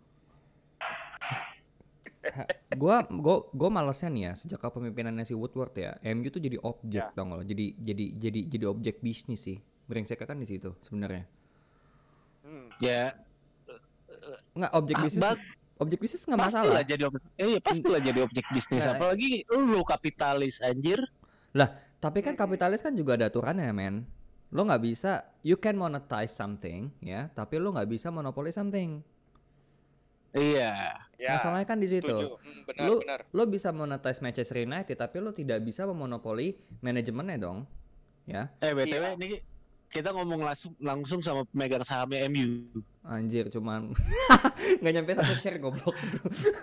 S2: Gua gua gua malesnya nih ya sejak kepemimpinannya si Woodward ya, M U tuh jadi objek
S1: Ya.
S2: tau nggak lo? Jadi jadi jadi jadi objek bisnis sih. Brengseknya kan di situ sebenarnya.
S1: Hmm.
S3: Ya,
S2: Nggak objek
S3: Ah,
S2: bisnis.
S3: bag-
S2: Objek bisnis nggak masalah.
S3: pastilah jadi objek. Eh, iya, pastilah jadi objek bisnis.
S2: Nggak.
S3: Apalagi lu kapitalis anjir.
S2: Tapi kan kapitalis kan juga ada aturannya, men. Lo nggak bisa, you can monetize something, ya, tapi lo nggak bisa monopoli something.
S3: Iya.
S1: Ya,
S2: Masalahnya kan di situ.
S1: setuju. Hmm, benar,
S2: Lo
S1: benar.
S2: lo bisa monetize Manchester United, tapi lo tidak bisa memonopoli manajemennya dong, ya.
S3: Eh, B T W
S1: Iya.
S3: ini kita ngomong langsung langsung sama pemegang sahamnya M U.
S2: Anjir, cuman nggak nyampe satu share goblok itu.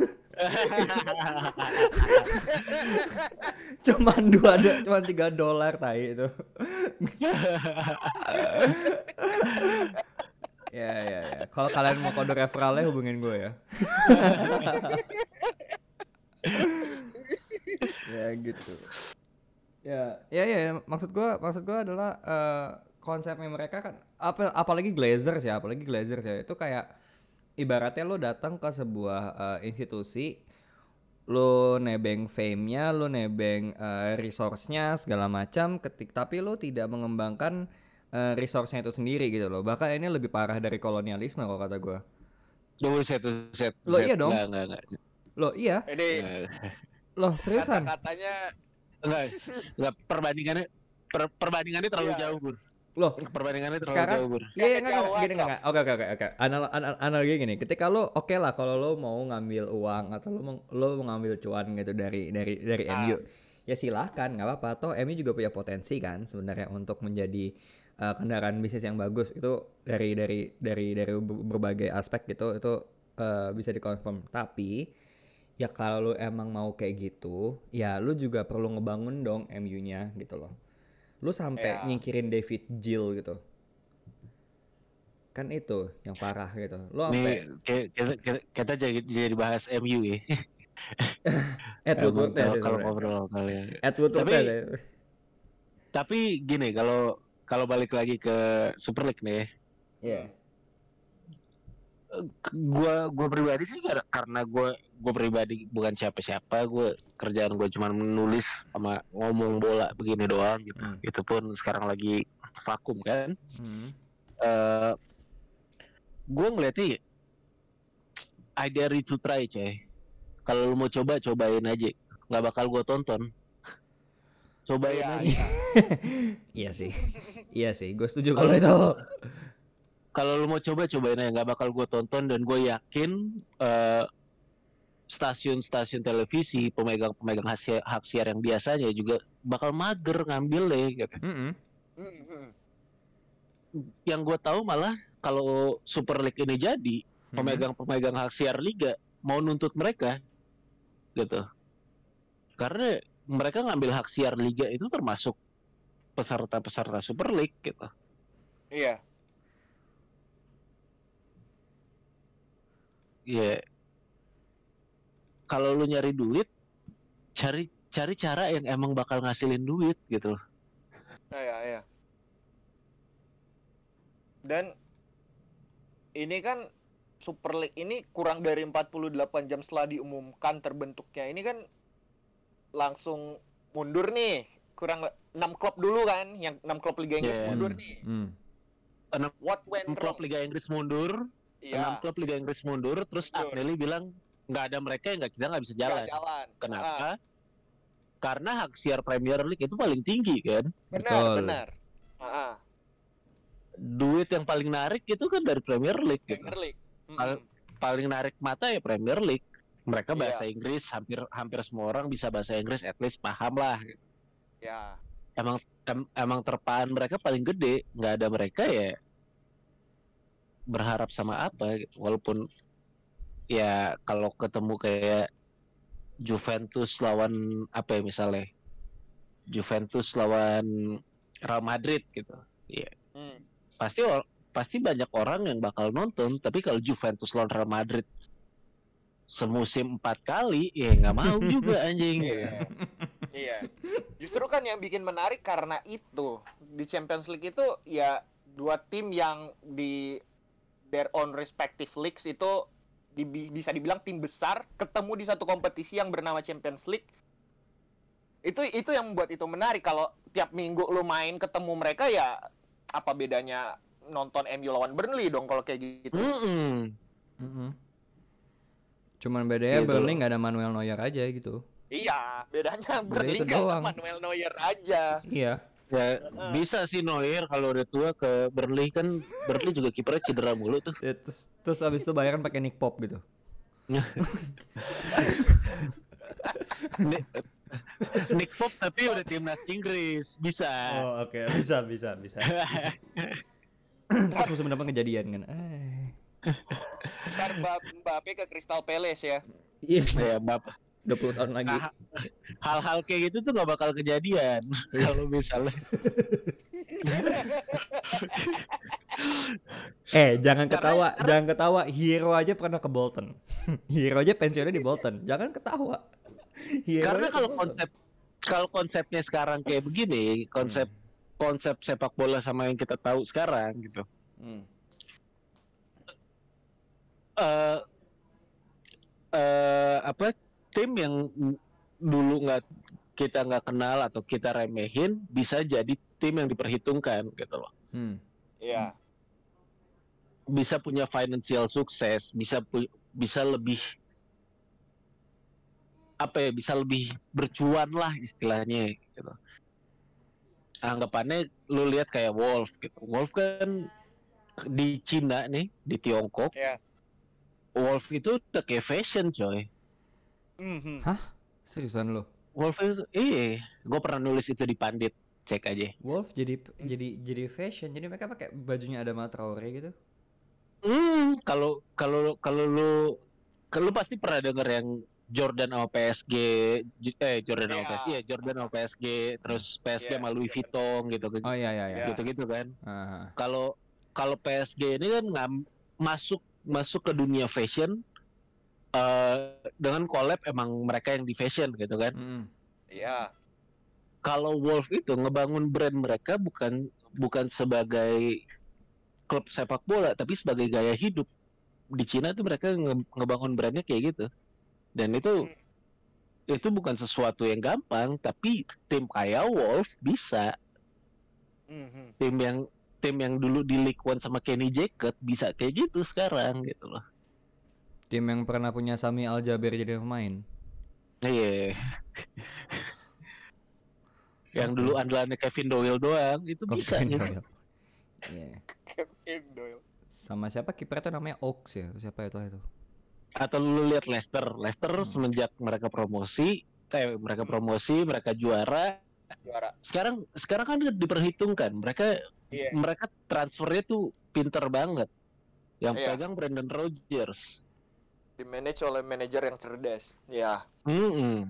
S2: Cuman dua ada, cuman tiga dolar tai itu. Ya ya ya. Kalau kalian mau kode referralnya hubungin gue ya. Ya gitu. Ya ya ya. Maksud gue maksud gue adalah eh, konsepnya mereka kan apa apalagi Glazers ya, apalagi Glazers ya itu kayak ibaratnya lo datang ke sebuah eh, institusi, lo nebeng fame-nya, lo nebeng eh, resource-nya segala macam, ketik tapi lo tidak mengembangkan uh, resource-nya itu sendiri gitu loh. Bahkan ini lebih parah dari kolonialisme kalau kata gue.
S3: Dulu set set
S2: Loh iya dong.
S3: Enggak, enggak, enggak.
S2: Loh iya.
S1: Ini
S2: Loh seriusan.
S1: kata-katanya
S3: enggak, enggak perbandingannya per, perbandingannya terlalu
S1: Iya.
S3: jauh, Bur.
S2: Loh
S3: Perbandingannya terlalu
S2: sekarang
S3: jauh, Bur.
S2: iya
S1: Nggak
S2: enggak enggak
S1: kejauhan
S2: gini
S1: dong.
S2: enggak. Oke oke oke oke. Anal anal- analogi gini. Ketika lo oke lah kalau lo mau ngambil uang atau lo mau lo mau ngambil cuan gitu dari dari dari
S1: Ah.
S2: M U. Ya silahkan, nggak apa-apa. Toh M U juga punya potensi kan sebenarnya untuk menjadi uh, kendaraan bisnis yang bagus. Itu dari dari dari dari ber- berbagai aspek gitu itu uh, bisa dikonfirm. Tapi ya kalau lu emang mau kayak gitu, ya lu juga perlu ngebangun dong M U-nya gitu loh. Lu sampai
S1: Ya.
S2: nyingkirin David Gill gitu. Kan itu yang parah gitu. Lu sampai
S3: Nih kayak- kita, kita, kita jadi jadi bahas M U ya.
S2: Edward
S3: Emang
S2: Ward ya
S3: kalau,
S2: sih
S3: kalau
S2: sebenarnya.
S3: ngobrol kali ya.
S2: Edward Ward
S3: Tapi-
S2: ya.
S3: Tapi gini, kalau kalau balik lagi ke Super League nih,
S2: Iya.
S3: gua gua pribadi sih kar- karena gua gua pribadi bukan siapa-siapa, gua kerjaan gua cuma menulis sama ngomong bola begini doang gitu.
S2: Hmm.
S3: Itu pun sekarang lagi vakum kan.
S2: Hmm.
S3: Eh gua ngeliatnya I dare you to try, coy. Kalau lu mau coba, cobain aja. Nggak bakal gua tonton. Cobain
S1: Iya,
S3: aja.
S1: iya.
S2: Iya sih. Iya sih, gue setuju kalau itu.
S3: Kalau lu mau coba, cobain aja. Nggak bakal gua tonton, dan gue yakin eh, stasiun-stasiun televisi, pemegang-pemegang hak siar, hak siar yang biasanya juga bakal mager ngambil deh. Gitu.
S2: Mm-mm.
S1: Hmm, hmm.
S3: Yang gue tahu malah kalau Super League ini jadi,
S2: Hmm.
S3: pemegang-pemegang hak siar liga mau nuntut mereka, gitu. Karena mereka ngambil hak siar liga itu termasuk peserta-peserta Super League, gitu.
S1: Iya.
S3: Ya, kalau lu nyari duit, cari cari cara yang emang bakal ngasilin duit, gitu.
S1: Iya, iya. Dan ini kan Super League ini kurang dari empat puluh delapan jam setelah diumumkan terbentuknya. Ini kan langsung mundur nih. Kurang enam klub dulu kan, yang enam klub Liga Inggris
S3: Yeah.
S1: mundur nih.
S2: Hmm.
S3: Enam
S1: What went
S3: enam klub
S1: wrong?
S3: Liga Inggris mundur, enam
S1: Iya,
S3: klub Liga Inggris mundur, terus
S1: Mundur.
S3: Agnelli bilang nggak ada mereka yang nggak kita nggak bisa
S1: nggak
S3: jalan.
S1: jalan. Ah,
S3: Kenapa? Karena hak siar Premier League itu paling tinggi kan.
S1: benar,
S2: Betul.
S1: benar. Ah,
S3: Duit yang paling narik itu kan dari Premier League gitu.
S1: Premier League. Mm-mm.
S3: Pal- Paling narik mata ya Premier League. Mereka
S1: Iya.
S3: bahasa Inggris, hampir hampir semua orang bisa bahasa Inggris, at least paham lah.
S1: Ya.
S3: Emang em- emang terpaan mereka paling gede. Nggak ada mereka ya berharap sama apa gitu. Walaupun ya kalau ketemu kayak Juventus lawan apa ya misalnya, Juventus lawan Real Madrid gitu, ya
S1: Hmm.
S3: pasti or- pasti banyak orang yang bakal nonton. Tapi kalau Juventus lawan Real Madrid semusim empat kali, ya nggak mau juga anjing.
S1: Iya. Iya. Justru kan yang bikin menarik karena itu di Champions League itu ya dua tim yang di their own respective leagues itu di, bisa dibilang tim besar ketemu di satu kompetisi yang bernama Champions League. Itu itu yang membuat itu menarik. Kalau tiap minggu lu main ketemu mereka, ya apa bedanya nonton M U lawan Burnley dong kalau kayak gitu.
S3: Mm-mm.
S2: Mm-mm. Cuman bedanya
S3: Gitu.
S2: Burnley nggak ada Manuel Neuer aja gitu.
S1: Iya, bedanya
S2: Udah
S1: Burnley
S2: itu
S1: nggak ada
S2: doang.
S1: Manuel Neuer aja.
S2: Iya.
S3: Ya bisa sih Neuer kalau udah tua ke Burnley, kan Burnley juga kipernya cedera mulu tuh.
S2: Ya, Terus terus abis itu bayaran pakai Nick Pop gitu.
S3: Nick, Nick Pop tapi udah timnas Inggris, bisa.
S2: Oh oke bisa bisa bisa. Terus musim depan kejadian kan. Eh.
S1: Ntar Mba- Mbappe ke Crystal Palace ya.
S2: Iya.
S3: Ya bapak.
S2: dua puluh tahun lagi.
S3: Nah, hal-hal kayak gitu tuh nggak bakal kejadian kalau misalnya.
S2: Eh jangan
S3: Karena-
S2: ketawa,
S3: karena-
S2: jangan ketawa. Hero aja pernah ke Bolton. Hero aja pensiunnya di Bolton. Jangan ketawa. Hero
S3: Karena
S2: aja ke
S3: kalau
S2: Bolton.
S3: konsep kalau konsepnya sekarang kayak begini, konsep konsep sepak bola sama yang kita tahu sekarang gitu.
S2: Hmm.
S3: Eh eh apa tim yang dulu nggak kita nggak kenal atau kita remehin bisa jadi tim yang diperhitungkan gitu loh.
S2: Hmm.
S1: Iya.
S3: bisa punya financial sukses, bisa pu- bisa lebih apa ya, bisa lebih bercuan lah istilahnya gitu. Anggapannya lu lihat kayak Wolf gitu. Wolf kan di Cina nih, di Tiongkok,
S1: Iya.
S3: Wolf itu udah kayak fashion coy.
S1: Mhm.
S2: Hah? Seriusan lo?
S3: Wolf itu, iya, gue pernah nulis itu di Pandit, cek aja.
S2: Wolf jadi jadi jadi fashion. Jadi mereka pakai bajunya Adama Traore gitu.
S3: Hmm, kalau kalau kalau lu kalau lu pasti pernah denger yang Jordan sama P S G, J- eh Jordan sama
S1: Iya.
S3: P S G, iya Jordan sama P S G, terus P S G
S1: Iya,
S3: sama Louis
S1: iya,
S3: Vuitton gitu
S2: Oh iya iya iya.
S1: Iya.
S3: gitu-gitu kan.
S2: Ah,
S3: Kalau kalau P S G ini kan ngam, masuk masuk ke dunia fashion eh, dengan collab emang mereka yang di fashion gitu kan.
S2: mm.
S1: Iya.
S3: Kalau Wolf itu ngebangun brand mereka bukan bukan sebagai klub sepak bola tapi sebagai gaya hidup. Di Cina tuh mereka nge- ngebangun brandnya kayak gitu. Dan itu itu bukan sesuatu yang gampang, tapi tim kayak Wolf bisa.
S1: Mhm.
S3: Tim yang tim yang dulu di League One sama Kenny Jacket bisa kayak gitu sekarang gitu loh.
S2: Tim yang pernah punya Sami Al-Jaber jadi pemain.
S3: Iya. Yang
S2: Oke.
S3: dulu andalannya Kevin Doyle doang itu bisa
S2: Kevin
S3: gitu.
S2: Doyle. Iya.
S1: Kevin Doyle.
S2: Sama siapa kiper itu namanya Oaks ya? Siapa itu itu?
S3: Atau lu lihat Leicester, Leicester
S2: Hmm.
S3: semenjak mereka promosi, kayak mereka
S1: Hmm.
S3: promosi, mereka juara.
S1: Juara.
S3: Sekarang sekarang kan diperhitungkan, mereka
S1: Iya.
S3: mereka transfernya tuh pinter banget. Yang
S1: Iya.
S3: pegang Brendan Rodgers.
S1: Dimanage oleh manajer yang cerdas. Ya.
S3: Hmm.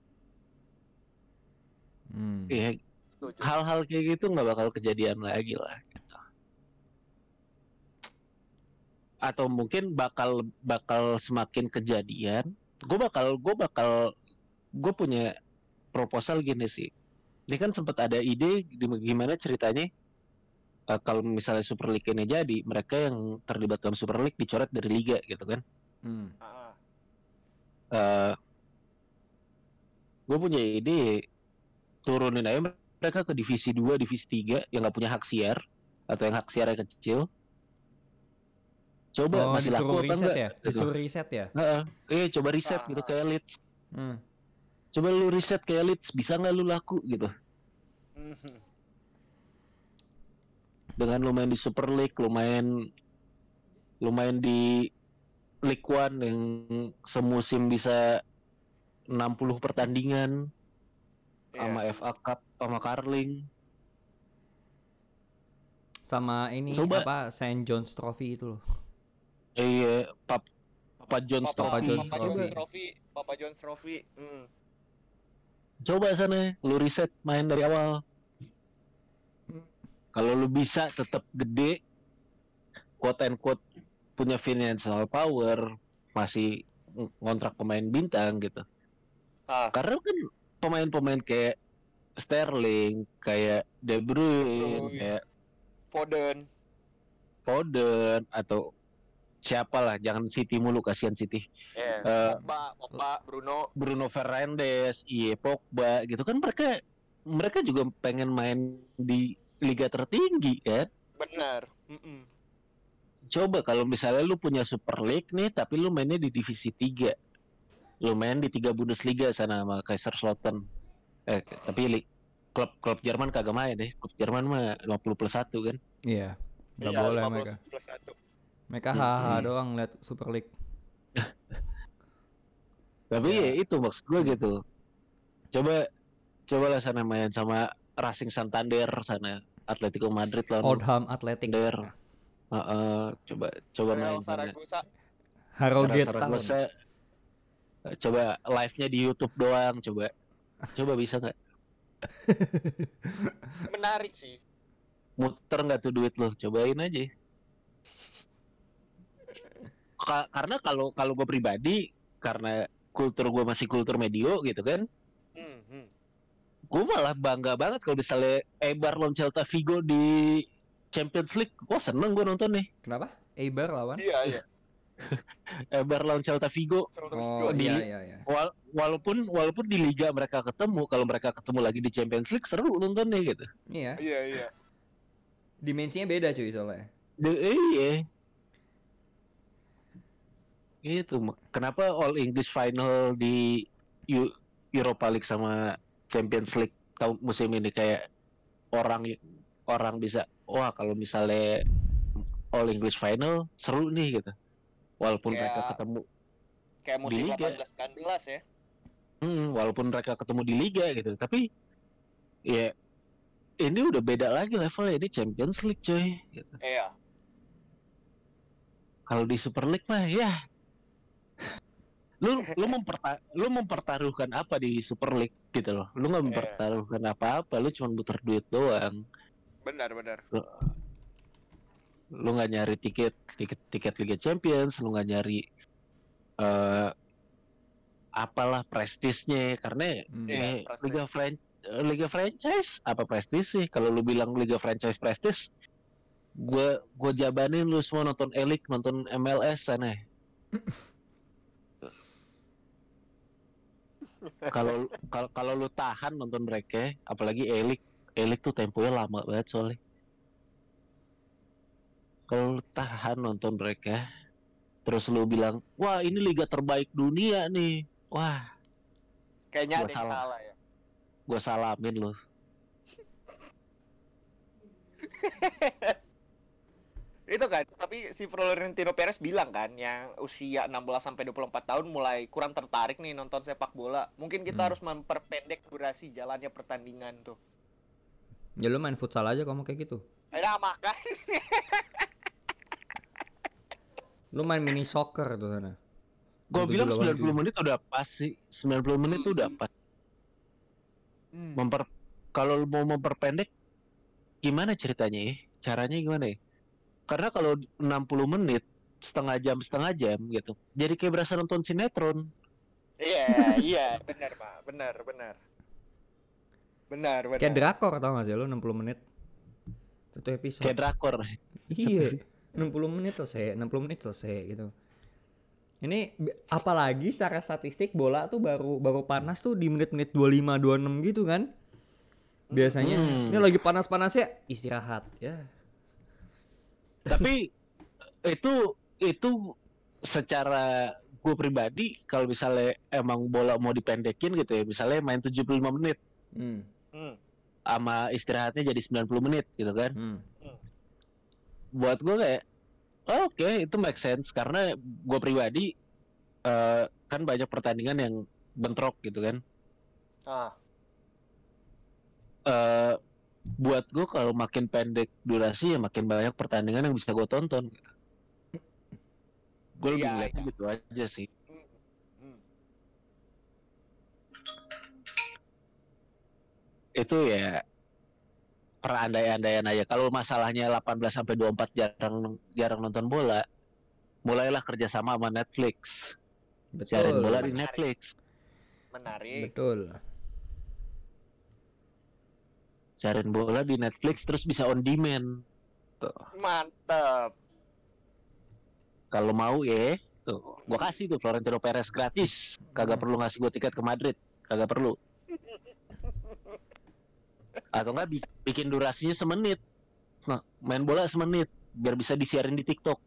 S2: Hmm.
S3: Iya,
S1: Setuju.
S3: hal-hal kayak gitu nggak bakal kejadian lagi lah. Gitu. Atau mungkin bakal bakal semakin kejadian. Gue bakal gue bakal gue punya proposal gini sih. Ini kan sempat ada ide di- gimana ceritanya eh, kalau misalnya Super League ini jadi, mereka yang terlibat dalam Super League dicoret dari liga gitu kan.
S2: Hmm.
S1: Ah.
S3: Eh gue punya ide turunin aja mereka ke divisi dua, divisi tiga yang nggak punya hak siar atau yang hak siarnya kecil. Coba
S2: Oh,
S3: masih laku
S2: disuruh
S3: apa
S2: riset
S3: enggak?
S2: ya?
S3: Gitu.
S2: Disuruh riset ya?
S3: Heeh. Eh coba riset
S1: Ah,
S3: gitu
S1: ah.
S3: kayak Leeds.
S2: Hmm.
S3: Coba lu riset kayak Leeds, bisa nggak lu laku gitu?
S1: Mhm.
S3: Dengan lu main di Super League, lu main lu main di League One yang semusim bisa enam puluh pertandingan sama
S1: Iya.
S3: F A Cup sama Carling.
S2: Sama ini
S3: Coba.
S2: apa Saint John's Trophy itu loh.
S3: Eh, iya, Pap Papa John's
S1: Papa,
S2: Papa
S3: Trophy.
S2: John's
S1: Papa
S2: Trophy.
S1: John's Trophy. Papa John's Trophy. Hmm.
S3: Coba sana lu riset main dari awal. Kalau lu bisa tetap gede, quote and quote punya financial power, masih ng- ngontrak pemain bintang gitu.
S1: Ah.
S3: Karena kan pemain-pemain kayak Sterling, kayak De Bruyne,
S1: De Bruyne.
S3: kayak
S1: Foden.
S3: Foden atau siapalah, jangan City mulu, kasihan City.
S1: Iya.
S3: Eh,
S1: Pogba, Pogba, Bruno.
S3: Bruno Fernandes, Iye Pogba gitu kan, mereka mereka juga pengen main di liga tertinggi kan.
S1: Benar. Mm-mm.
S3: Coba kalau misalnya lu punya Super League nih, tapi lu mainnya di divisi tiga. Lu main di tiga Bundesliga sana sama Kaiserslautern. Eh, tapi li- klub klub Jerman kagak main deh. Klub Jerman mah lima puluh plus satu kan.
S2: Iya. Nggak
S1: Iya,
S2: boleh
S1: lima puluh
S2: mereka.
S1: plus satu.
S2: Mereka
S3: Hmm.
S2: haha doang lihat Super League.
S3: Tapi
S2: Ya.
S3: ya itu maksud gue gitu. Coba cobalah sana main sama Racing Santander sana, Atletico Madrid lawan
S2: Oldham Athletic.
S3: Santander. Heeh, coba coba
S1: Real
S3: main sana.
S1: Zaragoza.
S2: Harrogate
S3: Real
S2: Town.
S3: Zaragoza. Coba live-nya di YouTube doang, coba. Coba bisa nggak?
S1: Menarik sih.
S3: Muter nggak tuh duit lo? Cobain aja. Ka- karena kalau kalau gue pribadi, karena kultur gue masih kultur medio gitu kan,
S1: Hmm, hmm.
S3: gue malah bangga banget kalau misalnya Eibar lawan Celta Vigo di Champions League. Wah seneng gue nonton nih.
S2: Kenapa? Eibar lawan?
S1: Iya, iya.
S3: Eibar lawan Celta Vigo.
S1: Celta
S2: Oh
S1: Vigo.
S3: di-
S2: iya iya iya.
S3: Wal- walaupun walaupun di liga mereka ketemu, kalau mereka ketemu lagi di Champions League seru nontonnya gitu.
S2: Iya.
S1: Iya, iya.
S2: Dimensinya beda cuy soalnya.
S3: De- iya. Itu kenapa All English Final di Eu- Europa League sama Champions League tahun musim ini kayak orang orang bisa wah kalau misalnya All English Final seru nih gitu. Walaupun mereka
S1: Kayak
S3: ketemu
S1: kayak
S3: di
S1: musim
S3: liga.
S1: delapan belas sembilan belas ya.
S3: Hmm, walaupun mereka ketemu di liga gitu, tapi ya ini udah beda lagi levelnya, ini Champions League coy. Gitu.
S1: Iya.
S3: Kalau di Super League mah ya lu lu memperta lu mempertaruhkan apa di Super League gitu loh. Lu nggak
S1: Iya.
S3: mempertaruhkan apa-apa, lu cuma muter duit doang.
S1: Benar, benar.
S3: Lu lu nggak nyari tiket tiket tiket Liga Champions, lu nggak nyari eh apalah prestisnya karena
S2: Hmm.
S1: Iya,
S3: eh,
S1: prestis.
S3: Liga Fran Liga franchise apa prestis sih? Kalau lu bilang Liga franchise prestis, gue gue jabanin lu semua nonton Elik, nonton M L S sana. Kalau kalau kalau lu tahan nonton mereka, apalagi Elik, Elik tuh temponya lama banget soalnya. Kalau lu tahan nonton mereka, terus lu bilang, wah ini liga terbaik dunia nih, wah,
S1: Kayaknya
S3: Gua
S1: ada yang
S3: salah.
S1: salah ya.
S3: gue salamin lu.
S1: Itu kan, tapi si Florentino Perez bilang kan yang usia enam belas sampai dua puluh empat tahun mulai kurang tertarik nih nonton sepak bola. Mungkin kita
S2: Hmm.
S1: harus memperpendek durasi jalannya pertandingan tuh.
S2: Ya lu main futsal aja kamu kayak gitu.
S1: Nah, makanya
S2: Lu main mini soccer tuh sana.
S3: Gue
S2: Tujuh
S3: bilang
S2: lawan
S3: sembilan puluh
S2: tujuh.
S3: menit udah pas sih, sembilan puluh menit tuh udah pas.
S1: Hmm.
S3: Memper kalau lu mau memperpendek gimana ceritanya ya? Caranya gimana ya? Karena kalau enam puluh menit setengah jam setengah jam gitu, jadi kayak berasa nonton sinetron.
S1: Iya, iya, benar, Pak. Benar, benar. Benar, benar.
S2: Kayak drakor tau gak sih lu enam puluh menit. Satu episode.
S3: Kayak drakor.
S2: Iya. enam puluh menit selesai, enam puluh menit selesai gitu. Ini bi- apalagi secara statistik bola tuh baru baru panas tuh di menit-menit dua puluh lima dua puluh enam gitu kan. Biasanya
S3: Hmm.
S2: ini lagi panas-panasnya istirahat ya.
S3: Tapi itu itu secara gue pribadi kalau misalnya emang bola mau dipendekin gitu ya, misalnya main tujuh puluh lima menit
S2: Hmm.
S1: Hmm.
S3: sama istirahatnya jadi sembilan puluh menit gitu kan.
S2: Hmm.
S3: Buat gue kayak oh, oke okay, itu make sense karena gue pribadi uh, kan banyak pertandingan yang bentrok gitu kan.
S1: Ah.
S3: Uh, buat gue kalau makin pendek durasi ya makin banyak pertandingan yang bisa gue tonton. Gue lebih
S1: Iya,
S3: ngeliatnya
S1: iya.
S3: gitu aja sih.
S1: Hmm. Hmm.
S3: Itu ya perandai-andaian aja. Kalau masalahnya delapan belas sampai dua puluh empat jarang jarang nonton bola, mulailah kerjasama sama Netflix. Siarin
S2: Betul.
S3: bola di
S1: Menarik.
S3: Netflix.
S1: Menarik.
S2: Betul.
S3: Siarin bola di Netflix terus bisa on demand. Tuh.
S1: Mantap.
S3: Kalau mau ya, tuh gua kasih tuh Florentino Perez gratis. Kagak perlu ngasih gua tiket ke Madrid, kagak perlu. Atau enggak bi- bikin durasinya semenit. Nah, main bola semenit biar bisa disiarin di TikTok.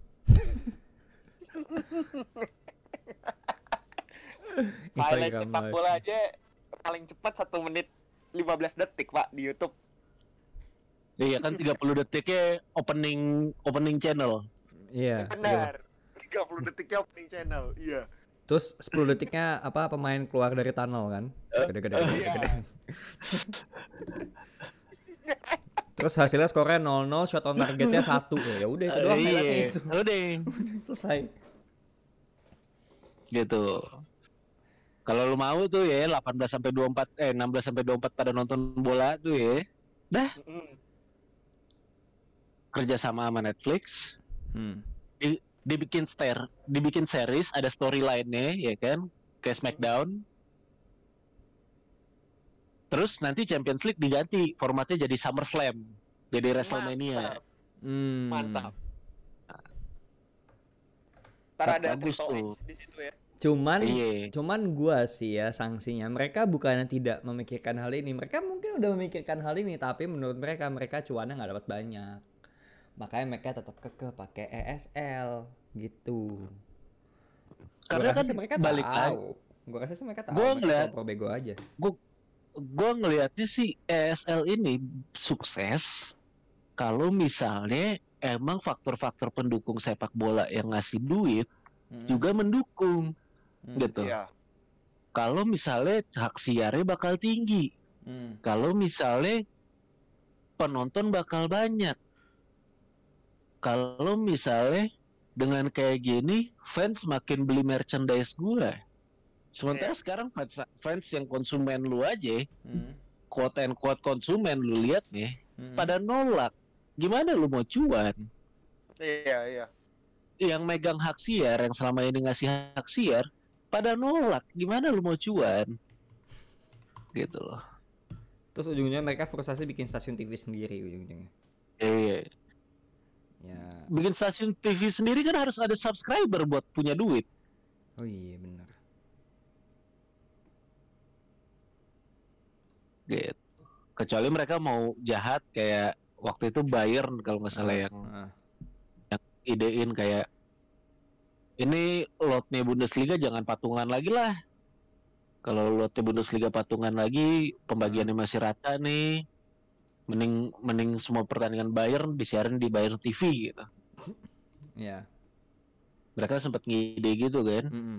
S1: Highlight
S2: Instagram
S1: sepak
S2: Live.
S1: bola aja paling cepat satu menit lima belas detik, Pak, di YouTube.
S3: Iya kan tiga puluh detiknya opening opening channel.
S2: Iya. betul.
S1: Benar. tiga puluh detiknya opening channel. Iya.
S2: Terus sepuluh detiknya apa pemain keluar dari tunnel kan? Gede-gede
S1: Iya.
S2: gede. Terus hasilnya skornya nol nol, shot on targetnya satu. Ya udah itu doang highlightnya
S3: Iya,
S2: itu.
S3: udah
S2: Selesai.
S3: gitu. Kalau lu mau tuh ya delapan belas sampai dua puluh empat eh enam belas sampai dua puluh empat pada nonton bola tuh ya. Dah
S1: Mm.
S3: kerja sama sama Netflix,
S2: Hmm.
S3: di, dibikin ster, dibikin series ada storyline-nya ya kan, kayak Smackdown. Terus nanti Champions League diganti formatnya jadi SummerSlam, jadi WrestleMania.
S1: Mantap.
S2: Hmm.
S1: Mantap. Ntar ada
S3: Bagus
S1: Triple
S3: tuh.
S1: H di situ ya.
S2: Cuman
S3: Iya.
S2: cuman gua sih ya sanksinya mereka bukannya tidak memikirkan hal ini, mereka mungkin udah memikirkan hal ini tapi menurut mereka mereka cuannya nggak dapat banyak, makanya mereka tetap kekeh pakai E S L gitu. Gua
S3: Karena
S2: rasa
S3: kan
S2: sih mereka
S3: balik lagi,
S2: tahu, gua rasa sih mereka tahu,
S3: gue
S2: mereka
S3: ngeliat,
S2: pura-pura bego aja.
S3: gue gue ngelihatnya sih E S L ini sukses kalau misalnya emang faktor-faktor pendukung sepak bola yang ngasih duit
S2: Mm-mm.
S3: juga mendukung
S2: Mm.
S3: gitu.
S1: Iya.
S3: Kalau misalnya hak siarnya bakal tinggi,
S2: Mm.
S3: kalau misalnya penonton bakal banyak, kalau misalnya dengan kayak gini fans makin beli merchandise gue. Sementara
S1: Iya.
S3: sekarang fans, fans yang konsumen lu aja,
S2: Mm.
S3: quote and quote konsumen lu lihat nih,
S2: Mm-mm.
S3: pada nolak. Gimana lu mau cuan?
S1: Iya, iya.
S3: Yang megang hak siar, yang selama ini ngasih hak siar, pada nolak. Gimana lu mau cuan? Gitu loh.
S2: Terus ujungnya mereka frustasi bikin stasiun T V sendiri ujung-ujungnya.
S3: Eh,
S2: Ya,
S3: bikin stasiun T V sendiri kan harus ada subscriber buat punya duit.
S2: oh iya benar.
S3: Gitu. Kecuali mereka mau jahat kayak waktu itu Bayern kalau nggak salah
S2: Ah,
S3: yang
S2: ah.
S3: idein kayak ini lotnya Bundesliga jangan patungan lagi lah. Kalau lotnya Bundesliga patungan lagi, pembagiannya masih rata nih. Mending mending semua pertandingan Bayern disiarin di Bayern T V gitu.
S2: Ya.
S3: Mereka sempat ngide gitu kan.
S2: Mm-mm.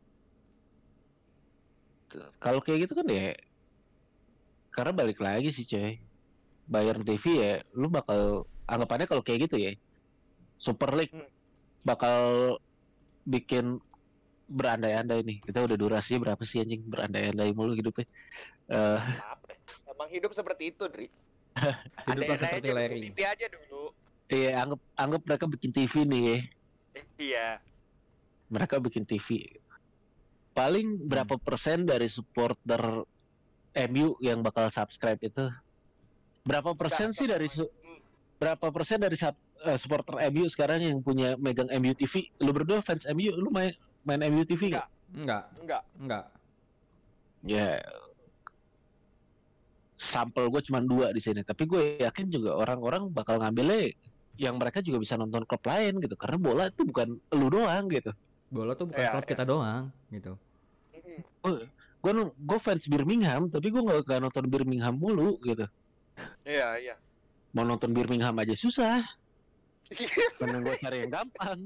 S3: Kalau kayak gitu kan ya, karena balik lagi sih coy. Bayern T V ya, lu bakal anggapannya kalau kayak gitu ya, Super League
S1: Hmm.
S3: bakal bikin berandai-andai nih. Kita udah durasinya berapa sih anjing, berandai-andai mulu hidupnya. Eh,
S1: Apa? Emang hidup seperti itu, Dri.
S2: Hiduplah
S1: Ada-ada
S2: seperti
S1: aja,
S2: Larry.
S1: bikin T V aja dulu.
S3: Iya, anggap anggap mereka bikin T V nih ya.
S1: Iya.
S3: Mereka bikin T V. Paling berapa persen dari supporter M U yang bakal subscribe itu? Berapa persen
S1: Nggak,
S3: sih dari
S1: semuanya.
S3: su-
S1: Hmm.
S3: berapa persen dari sub- eh, supporter M U sekarang yang punya megang M U T V? Lu berdua fans M U, lu main main M U T V nggak?
S1: Enggak,
S2: Enggak,
S1: enggak.
S2: enggak.
S3: Ya, sampel gue cuma dua di sini. Tapi gue yakin juga orang-orang bakal ngambilnya yang mereka juga bisa nonton klub lain gitu. Karena bola itu bukan lu doang gitu.
S2: Bola tuh bukan
S1: Ya,
S2: klub
S1: ya.
S2: kita doang gitu.
S1: Mm-mm.
S3: Gue gue fans Birmingham, tapi gue nggak nggak nonton Birmingham mulu gitu.
S1: Iya, iya.
S3: Mau nonton Birmingham aja susah. Mending gue cari yang gampang.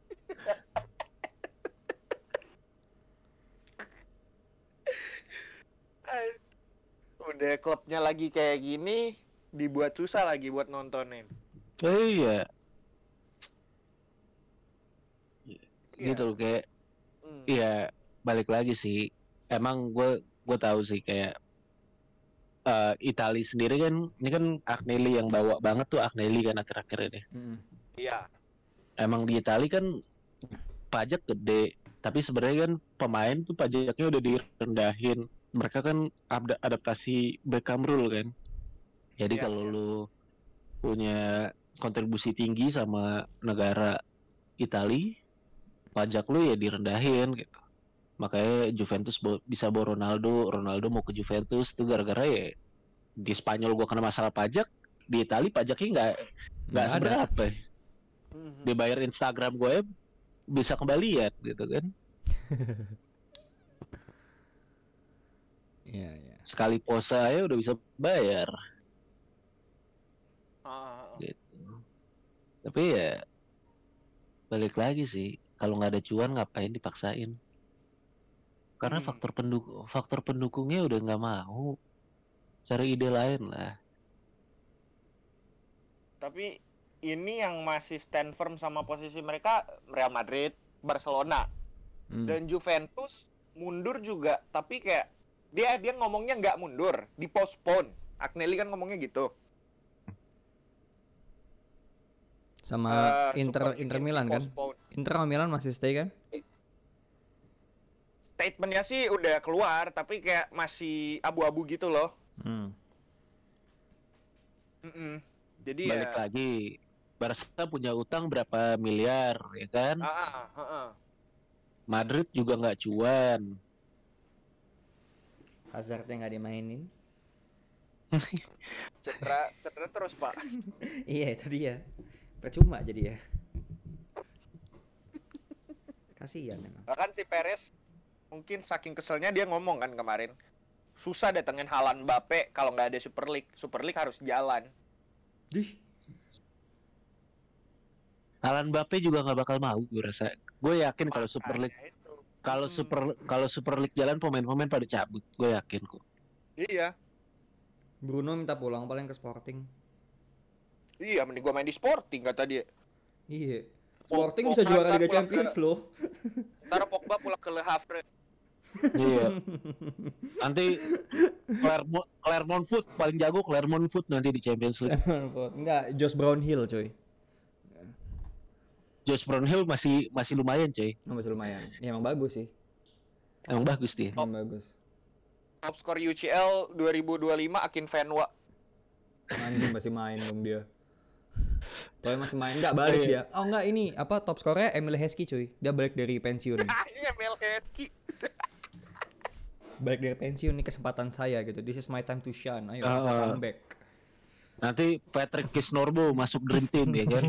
S1: Udah klubnya lagi kayak gini, dibuat susah lagi buat nontonin.
S3: Oh iya,
S1: Iya.
S3: gitu loh kayak.
S1: Hmm.
S3: Iya, balik lagi sih. Emang gue gue tahu sih kayak uh, Itali sendiri kan, ini kan Agnelli yang bawa banget tuh Agnelli kan akhir-akhir ini.
S2: Mm-mm.
S1: Iya.
S3: Emang di Itali kan pajak gede, tapi sebenarnya kan pemain tuh pajaknya udah direndahin. Mereka kan ad- adaptasi Beckham rule kan. Jadi
S1: Iya,
S3: kalau
S1: iya.
S3: lu punya kontribusi tinggi sama negara Itali, pajak lu ya direndahin gitu. Makanya Juventus bo- bisa bawa Ronaldo, Ronaldo mau ke Juventus tuh gara-gara ya di Spanyol gua kena masalah pajak, di Itali pajaknya nggak nggak
S2: Nggak ada.
S3: seberapa.
S1: Mhm.
S3: Dibayar Instagram gue bisa kembalian gitu kan.
S2: Iya, iya.
S3: Sekali pose aja udah bisa bayar
S1: Ah, ah, ah.
S3: gitu. Tapi ya balik lagi sih, kalau nggak ada cuan ngapain dipaksain? Karena
S1: Hmm.
S3: faktor pendukung faktor pendukungnya udah nggak mau, cari ide lain lah.
S1: Tapi ini yang masih stand firm sama posisi mereka Real Madrid, Barcelona,
S2: Hmm.
S1: dan Juventus mundur juga. Tapi kayak dia dia ngomongnya nggak mundur, dipostpone. Agnelli kan ngomongnya gitu.
S2: Sama
S1: Eh,
S2: Inter
S1: Super
S2: Inter
S1: League
S2: Milan kan?
S1: dipostpone.
S2: Inter sama Milan masih stay kan?
S1: Statementnya sih udah keluar, tapi kayak masih abu-abu gitu loh.
S2: Hmm.
S1: Mm-mm. Jadi
S3: Balik
S1: ya.
S3: lagi, Barca punya utang berapa miliar ya kan?
S1: Ah, ah, ah, ah.
S3: Madrid juga nggak cuan.
S2: Hazardnya nggak dimainin.
S1: Cedera, cedera terus pak.
S2: Iya itu dia. Percuma jadi ya. Kasihan emang.
S1: Bahkan si Perez mungkin saking keselnya dia ngomong kan kemarin, susah datengin Haaland Mbappe kalau nggak ada Super League. Super League harus jalan.
S2: Dih.
S3: Alan Mbappe juga nggak bakal mau, gue rasa. Gue yakin kalau Super League,
S1: Makanya itu.
S3: kalau
S1: Hmm.
S3: Super kalau Super League jalan pemain-pemain pada cabut, gue yakin kok.
S1: Iya,
S2: Bruno minta pulang paling ke Sporting.
S1: iya mending gua main di Sporting kata dia.
S2: Iya.
S1: Pog-
S2: Sporting
S1: Pogba
S2: bisa juara
S1: ntar
S2: Liga
S1: pulang
S2: Champions
S1: ke-
S2: loh.
S1: Ntar Pogba pulang ke Le Havre.
S3: Iya. Nanti Clermont, Clermont Foot paling jago Clermont Foot nanti di Champions League.
S2: Enggak, Josh Brownhill coy.
S3: Josh Brownhill masih masih lumayan coy.
S2: Oh, masih lumayan. Ya emang bagus sih.
S3: Emang bagus dia.
S2: Emang bagus.
S1: Top skor U C L dua ribu dua puluh lima Akin Venwa.
S2: Anjing masih main dong dia. Tapi masih main enggak balik dia. Oh enggak ini apa top skornya Emil Heskey cuy. Dia balik dari pensiun.
S1: Iya Melkeski.
S2: Balik dari pensiun nih kesempatan saya gitu. This is my time to shine. Ayo
S3: Ah, ah.
S2: come back.
S3: Nanti Patrick Kisnorbo masuk Dream Team ya kan.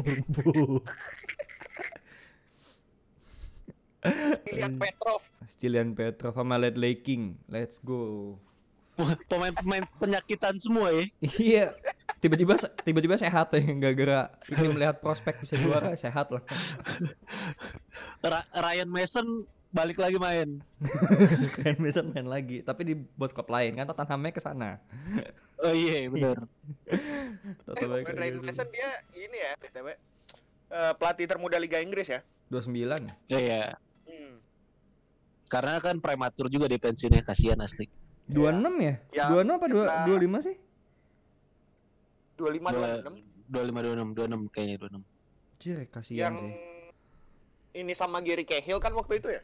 S1: Ilian Petrov.
S2: Stilian Petrov sama Ledley King. Let's go.
S3: Pemain-pemain penyakitan semua ya.
S2: Iya. Tiba-tiba tiba-tiba sehat ya gara-gara ini melihat prospek bisa juara sehat lah.
S3: Ra- Ryan Mason balik lagi main.
S2: Keren bisa main lagi, tapi di buat klub lain kan Tottenhamnya ke sana.
S3: Oh iya benar.
S1: Eh,
S2: Tottenhamnya ke
S1: Ryan
S2: sana.
S1: Mason dia ini ya, B T W. Eh, pelatih termuda Liga Inggris ya.
S2: dua puluh sembilan.
S3: Iya.
S1: Hmm.
S3: Karena kan prematur juga di pensiunnya, kasihan asli.
S2: dua puluh enam ya?
S1: Ya,
S2: dua puluh enam apa dua
S1: kita-
S2: puluh lima sih?
S1: dua puluh lima dua puluh enam
S3: dua puluh lima dua puluh enam dua puluh enam kayaknya dua puluh enam.
S2: Jir, kasihan
S1: yang
S2: sih.
S1: ini sama Gary Cahill kan waktu itu ya.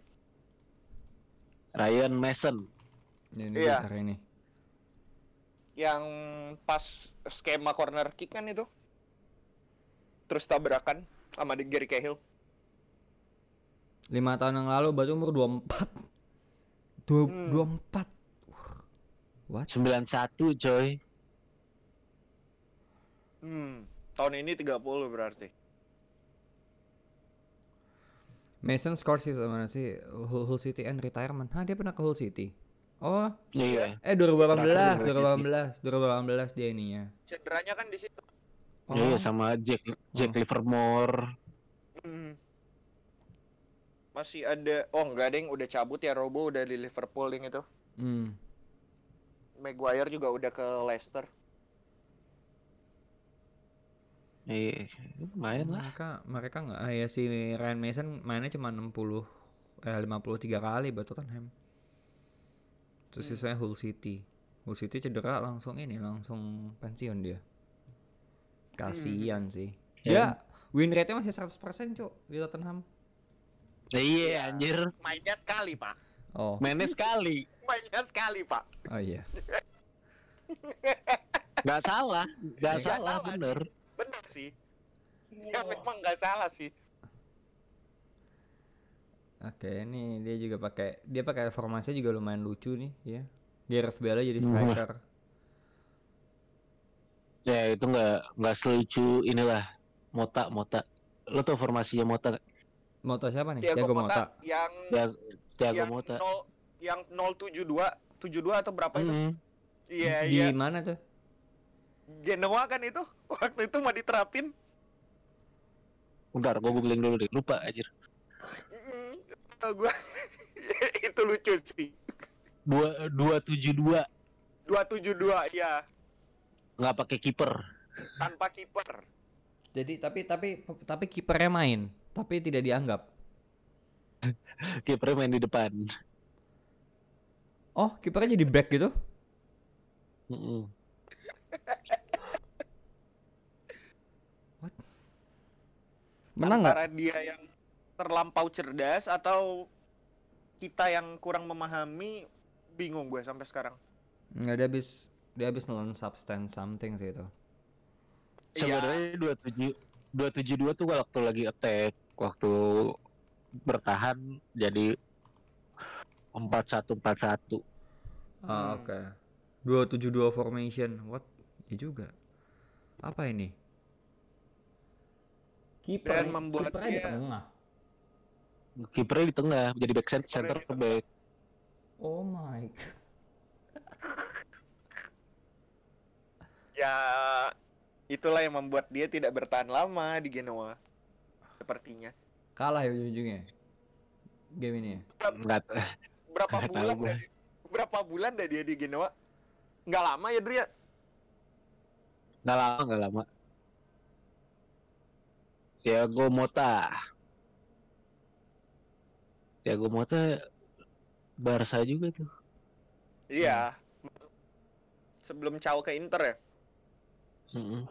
S3: Ryan Mason.
S2: Ini
S1: Iya.
S2: bentar ini.
S1: Yang pas skema corner kick kan itu. Terus tabrakan sama di Gary Cahill.
S2: lima tahun yang lalu berarti umur dua puluh empat. Dua,
S1: Hmm.
S2: dua puluh empat. Wah, what?
S3: sembilan puluh satu coy.
S1: Hmm. Tahun ini tiga puluh berarti.
S2: Mason scores sih sama sih Hull, Hull City and retirement. Hah, dia pernah ke Hull City. Oh,
S3: Iya.
S2: eh dua ribu delapan belas,
S3: Terakhir
S2: dua ribu delapan
S3: Hull
S2: belas, dua ribu delapan belas dia ininya.
S1: Cederanya kan di situ.
S2: Oh,
S3: Iya sama Jack Jack
S2: Oh.
S3: Livermore.
S1: Hmm. Masih ada, oh enggak deng, udah cabut ya Robo udah di Liverpool yang itu.
S2: hmm.
S1: Maguire juga udah ke Leicester.
S3: Iya, lumayan lah.
S2: Mereka mereka nggak ah, ya si Ryan Mason mainnya cuma enam puluh eh lima puluh tiga kali buat Tottenham. Terus
S1: Hmm.
S2: sisanya Hull City. Hull City cedera langsung ini langsung pensiun dia. Kasian sih.
S3: Ya.
S2: Dia win rate-nya masih seratus persen, Cuk, di Tottenham.
S3: Iya anjir,
S1: Mainnya sekali, Pak.
S2: Oh.
S3: mainnya sekali.
S1: Mainnya sekali, Pak.
S2: Oh iya.
S3: Nggak salah, nggak
S1: Nggak
S3: salah
S1: salah
S3: bener.
S1: Bener sih. Ya memang nggak salah sih.
S2: Oke, ini dia juga pakai dia pakai formasinya juga lumayan lucu nih, ya. Gareth Bale jadi striker.
S3: Ya itu nggak nggak selucu inilah Mota Mota. Lo tau formasinya Mota nggak?
S2: Mota siapa nih?
S1: Thiago
S2: Thiago
S1: Motta
S2: Motta.
S1: yang
S3: Ya, Thiago
S1: yang
S3: Mota.
S1: nol yang nol tujuh dua tujuh dua atau berapa itu?
S3: Mm.
S1: Iya,
S2: Di
S1: iya.
S2: mana tuh?
S1: Genoa kan itu waktu itu mau diterapin.
S3: Bentar, gue googling dulu deh. Lupa anjir.
S1: Mm, tau gua itu lucu sih.
S3: Dua dua tujuh dua
S1: dua tujuh dua ya,
S3: nggak pakai kiper.
S1: tanpa kiper.
S2: Jadi tapi tapi tapi kipernya main, tapi tidak dianggap.
S3: Kipernya main di depan.
S2: Oh, kipernya jadi back gitu?
S3: Mm-mm.
S2: Menang nggak?
S1: Antara dia yang terlampau cerdas atau kita yang kurang memahami, bingung gue sampai sekarang.
S2: Nggak, dia habis dia habis nelen substance something sih itu.
S1: Iya.
S3: Sebenarnya dua tujuh dua tujuh dua tuh waktu lagi attack, waktu bertahan jadi empat satu empat satu.
S2: Ah,
S1: Hmm.
S2: oke. dua tujuh dua formation. What? Ya juga. Apa ini? Kiper
S1: Dan membuat
S2: kipernya di
S1: dia-
S2: tengah.
S3: Kipernya di tengah jadi back center,
S1: Kipernya
S3: center
S1: di tengah.
S3: back.
S2: Oh my god.
S1: Ya itulah yang membuat dia tidak bertahan lama di Genoa. Sepertinya.
S2: Kalah ya ujung-ujungnya. Game ini ya.
S3: Enggak
S1: Berapa
S3: Nggak tahu
S1: bulan
S3: gua.
S1: dah dia? Berapa bulan dah dia di Genoa? Nggak lama ya Dria?
S3: Nggak lama, nggak lama. Thiago Motta. Thiago Motta Barca juga tuh.
S1: Iya. Sebelum Cao ke Inter ya?
S3: Mm-mm.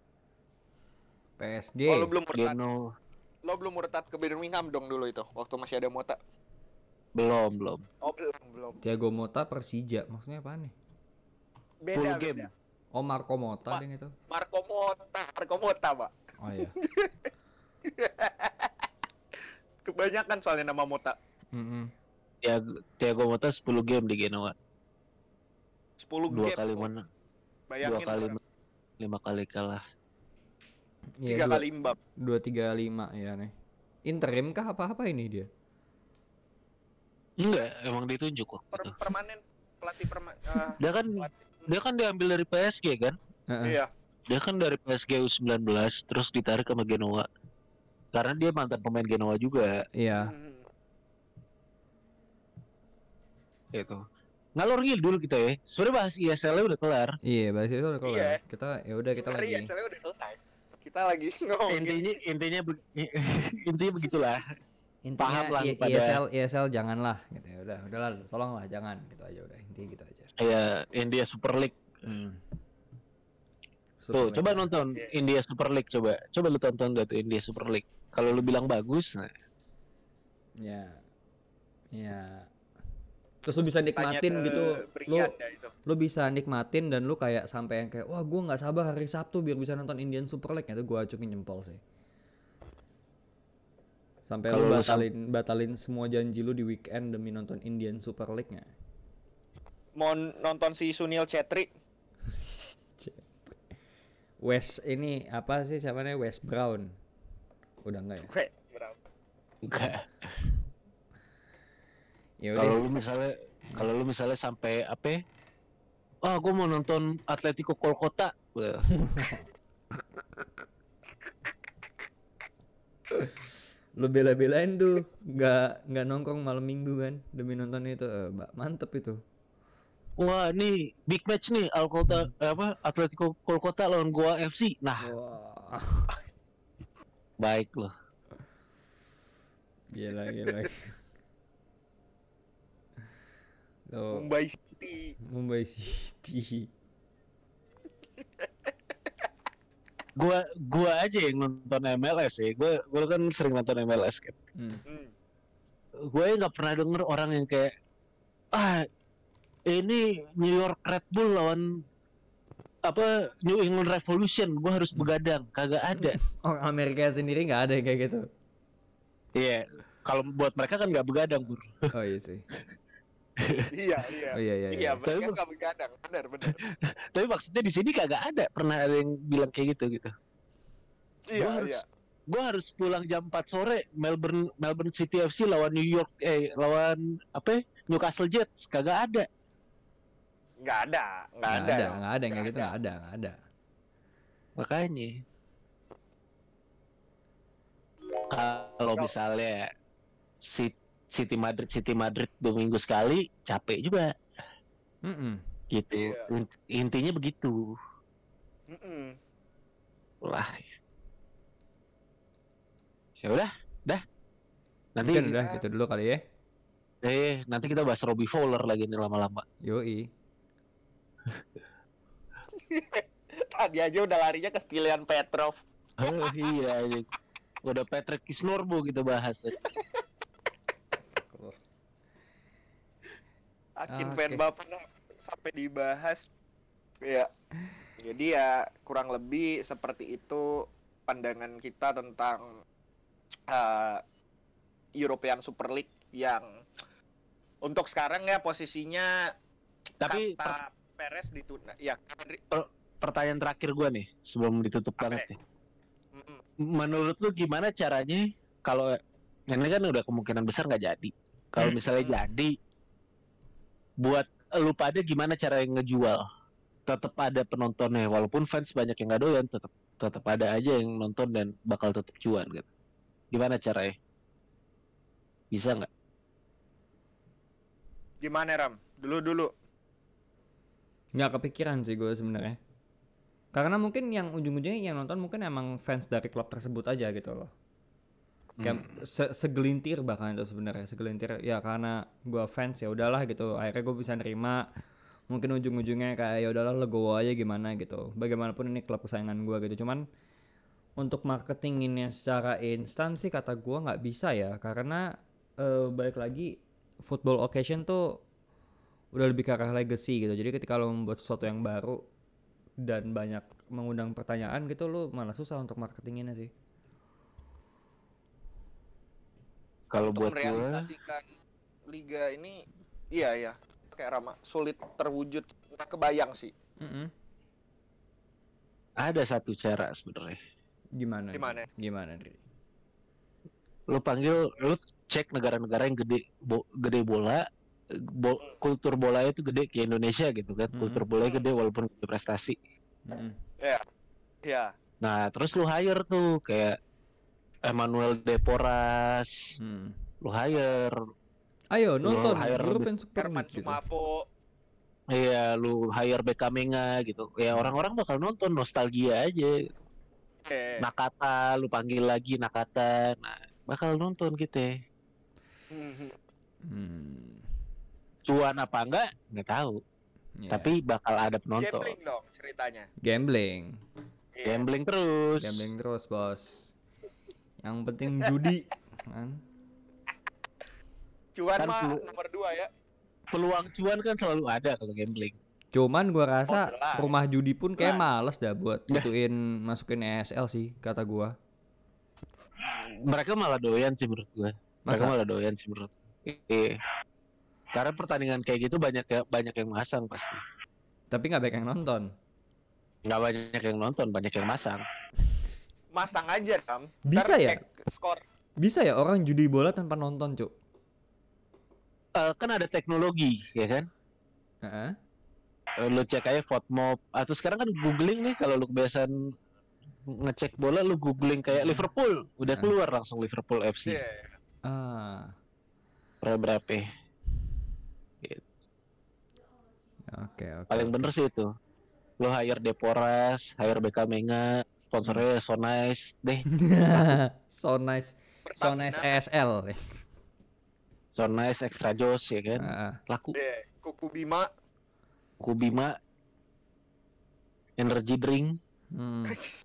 S2: P S G.
S1: Oh, lo belum murtad.
S3: Geno
S1: Lo belum murtad ke Birmingham dong dulu itu, waktu masih ada Mota.
S3: belum belum.
S1: Oh, belum, belum.
S2: Thiago Motta Persija. Maksudnya apa nih?
S1: Beda,
S3: Full game.
S1: beda.
S2: Oh, Marco Motta
S1: Ma-
S2: deh itu.
S1: Marco Mota, Marco Mota, Pak.
S2: Oh iya.
S1: Kebanyakan soalnya nama Mota.
S2: Mm-mm.
S3: Thiago, Thiago Motta sepuluh game di Genoa.
S1: sepuluh
S3: Dua
S1: game.
S3: kali
S1: tuh.
S3: menang, dua
S1: Bayangin
S3: kali
S1: orang.
S3: men- lima kali kalah.
S2: Iya,
S1: Tiga
S2: dua-
S1: kali imbang.
S2: dua tiga lima ya nih. Interim kah apa-apa ini dia?
S3: Enggak, emang ditunjuk waktu
S1: Per-
S3: itu.
S1: permanen pelatih permanen. Uh,
S3: Dia kan dia kan diambil dari P S G kan?
S2: Heeh.
S1: iya.
S3: Dia kan dari P S G U sembilan belas terus ditarik sama Genoa. Karena dia mantan pemain Genoa juga
S2: Iya.
S1: Hmm.
S3: gitu. Ngalor ngidul kita ya. Sebenarnya bahas I S L-nya udah kelar.
S2: Iya, bahas itu udah kelar.
S1: Iya.
S2: Kita ya udah kita
S1: Sebenarnya
S2: lagi.
S1: I S L-nya udah selesai. Kita lagi ngomongin.
S3: Intinya intinya be- intinya begitulah.
S2: Intinya
S3: Paham lah
S2: I-
S3: pada-
S2: ISL ISL janganlah gitu ya. Udah, udahlah, tolonglah jangan gitu aja udah. Intinya gitu aja.
S3: Ya, India Super League.
S2: Hmm.
S3: Tuh,
S2: Super
S3: coba
S2: League.
S3: nonton
S1: Iya.
S3: India Super League coba. Coba lu tonton gak tuh India Super League. Kalau lu bilang bagus, nah,
S2: Ya. Ya. Terus lu bisa
S1: Tanya
S2: nikmatin
S1: ke
S2: gitu. Lu
S1: Brian dah itu.
S2: lu bisa nikmatin dan lu kayak sampai yang kayak wah gue nggak sabar hari Sabtu biar bisa nonton Indian Super League itu gue acungin jempol sih. Sampai lu
S3: Kalau lu sam-
S2: batalin batalin semua janji lu di weekend demi nonton Indian Super League-nya.
S1: Mau nonton si Sunil Chetri.
S2: West ini apa sih siapa namanya West Brown. Udah enggak ya?
S1: Weh, berapa?
S3: enggak.
S2: Ya
S3: Kalau
S2: udah.
S3: lu misalnya kalau lu misalnya sampai apa ya? Ah, gue mau nonton Atletico Kolkata. Wah,
S2: Lu bela-belain tuh nggak nggak nongkrong malam minggu kan demi nonton itu. Eh, Mbak, mantep itu.
S3: Wah, nih big match nih Alkota apa Atletico Kolkata lawan Goa F C. Nah,
S2: Wah,
S3: baik loh.
S2: gila gila. Tuh,
S1: Mumbai City.
S2: Mumbai City.
S3: Gua gua aja yang nonton M L S ya. Gua gua kan sering nonton M L S kan.
S2: Hmm.
S1: Hmm.
S3: Gue nggak pernah denger orang yang kayak ah ini New York Red Bull lawan apa New England Revolution, gue harus begadang. Kagak ada.
S2: Orang Amerika sendiri nggak ada yang kayak gitu.
S3: Iya, kalau buat mereka kan nggak begadang, Bur.
S2: Oh iya sih.
S1: Iya, iya.
S2: Oh iya iya.
S1: Iya,
S2: iya.
S1: mereka
S3: Tapi-
S1: nggak begadang. Benar, benar.
S3: Tapi maksudnya di sini kagak ada pernah ada yang bilang kayak gitu gitu.
S1: Iya,
S3: Gua harus-
S1: iya.
S3: Gue harus pulang jam empat sore Melbourne Melbourne City F C lawan New York eh lawan apa ya? Newcastle Jets, kagak ada.
S1: Nggak ada, nggak
S2: Nggak
S1: ada.
S2: ada,
S1: dong.
S2: nggak ada yang kayak
S1: Nggak
S2: gitu nggak ada, nggak ada.
S3: Makanya kalau
S1: Kalau-
S3: misalnya si City Madrid City Madrid dua minggu sekali capek juga
S2: Mm-mm.
S3: gitu.
S1: Iya.
S3: In- Intinya begitu.
S1: Mm-mm.
S3: Lah. Ya udah, dah. Nanti
S2: Mungkin udah gitu dulu kali ya.
S3: eh nanti kita bahas Robbie Fowler lagi nih lama-lama.
S2: Yoi.
S1: Tadi aja udah larinya ke Stilian Petrov.
S3: Oh, iya, iya. Udah Patrick Kisnorbo kita bahas.
S1: Akin
S2: Oke.
S1: fan bapak sampai dibahas. Ya. Jadi ya kurang lebih seperti itu pandangan kita tentang uh, European Super League yang untuk sekarang ya posisinya
S3: Tapi
S1: kata Perez ditunda. Ya, Henry.
S3: pertanyaan terakhir gue nih sebelum ditutup
S1: Apa
S3: banget
S1: ya?
S3: nih.
S1: Mm-mm.
S3: Menurut lu gimana caranya kalau ini kan udah kemungkinan besar nggak jadi. Kalau misalnya
S1: Mm-mm.
S3: jadi, buat lu pada gimana cara yang ngejual? Tetap ada penontonnya, walaupun fans banyak yang nggak doyan, tetap tetap ada aja yang nonton dan bakal tetap cuan gitu. Gimana caranya? Bisa nggak?
S1: Gimana Ram? Dulu-dulu.
S2: Nggak kepikiran sih gue sebenarnya. Karena mungkin yang ujung-ujungnya yang nonton mungkin emang fans dari klub tersebut aja gitu loh. Kayak
S3: Hmm.
S2: se- segelintir bahkan itu sebenarnya segelintir ya karena gue fans ya udahlah gitu. Akhirnya gue bisa nerima. Mungkin ujung-ujungnya kayak ya udahlah legowo aja gimana gitu. Bagaimanapun ini klub kesayangan gue gitu. Cuman untuk marketinginnya secara instan sih kata gue nggak bisa ya karena eh, balik lagi football occasion tuh udah lebih ke arah legacy gitu. Jadi ketika lo membuat sesuatu yang baru dan banyak mengundang pertanyaan gitu, lo malah susah untuk marketinginnya sih.
S3: Kalau
S1: Untuk
S3: buat gue,
S1: merealisasikan liga ini, iya ya, kayak Rama sulit terwujud. Nggak kebayang sih.
S2: Mm-mm.
S3: ada satu cara sebenarnya.
S2: Gimana?
S1: Gimana?
S2: Dri? Gimana, Dri?
S3: Lu panggil, lu cek negara-negara yang gede, bo, gede bola, bo, kultur bola itu gede kayak Indonesia gitu kan.
S2: Mm-mm.
S3: Kultur bola gede walaupun gede prestasi.
S2: Mm-mm.
S1: Ya, ya.
S3: Nah, terus lu hire tuh kayak Emmanuel Deporas,
S2: Hmm.
S3: lu hire,
S2: Ayo
S3: lu
S2: nonton
S3: hire
S2: European Super
S1: Herman
S2: League gitu.
S1: Sumavo.
S3: iya, lu hire Bekamenga gitu. Ya
S2: Hmm.
S3: orang-orang bakal nonton, nostalgia aja.
S1: Eh.
S3: Nakata, lu panggil lagi Nakata, nah bakal nonton kita.
S1: Mhm.
S2: Hmm.
S3: Cuan apa enggak, nggak tahu.
S2: Ya.
S3: Tapi bakal ada penonton.
S1: Gambling dong ceritanya.
S2: Gambling.
S1: Iya.
S3: Gambling terus.
S2: Gambling terus, bos. Yang penting judi kan.
S1: Cuan
S3: Kan
S1: mah
S3: pelu-
S1: nomor dua ya.
S3: Peluang cuan kan selalu ada kalau gambling.
S2: Cuman gua rasa
S1: Oh, jelas.
S2: rumah judi pun kayak
S1: Jelas.
S2: males dah buat
S3: Nah.
S2: gituin masukin E S L sih kata gua.
S3: Mereka malah doyan sih menurut gue. Mereka
S2: Masa?
S3: malah doyan sih menurut gue. Iya. Karena pertandingan kayak gitu banyak ya, banyak yang masang pasti.
S2: Tapi nggak banyak yang nonton.
S3: Nggak banyak yang nonton, banyak yang masang.
S1: Masang aja, Ram.
S2: Bisa
S1: Ntar
S2: ya?
S1: cek skor.
S2: Bisa ya orang judi bola tanpa nonton, Cuk?
S3: Eh, kan ada teknologi, ya kan?
S2: Heeh.
S3: Eh, lu cek aja Fotmob. Atau sekarang kan googling nih, kalau lu kebiasaan ngecek bola, lu googling kayak Liverpool, udah
S2: Nah.
S3: keluar langsung Liverpool F C.
S1: Iya.
S2: Ah,
S3: Berapa?
S2: oke oke.
S3: Paling
S2: oke.
S3: bener sih itu. Lu hire Deporas, hire Bekamenga, sponsornya so nice deh.
S2: So nice. So nice E S L.
S3: So nice extra jos ya kan.
S2: Heeh.
S3: Laku.
S1: Iya. Kuku Bima.
S3: Kubima, energy drink.
S2: Hmm.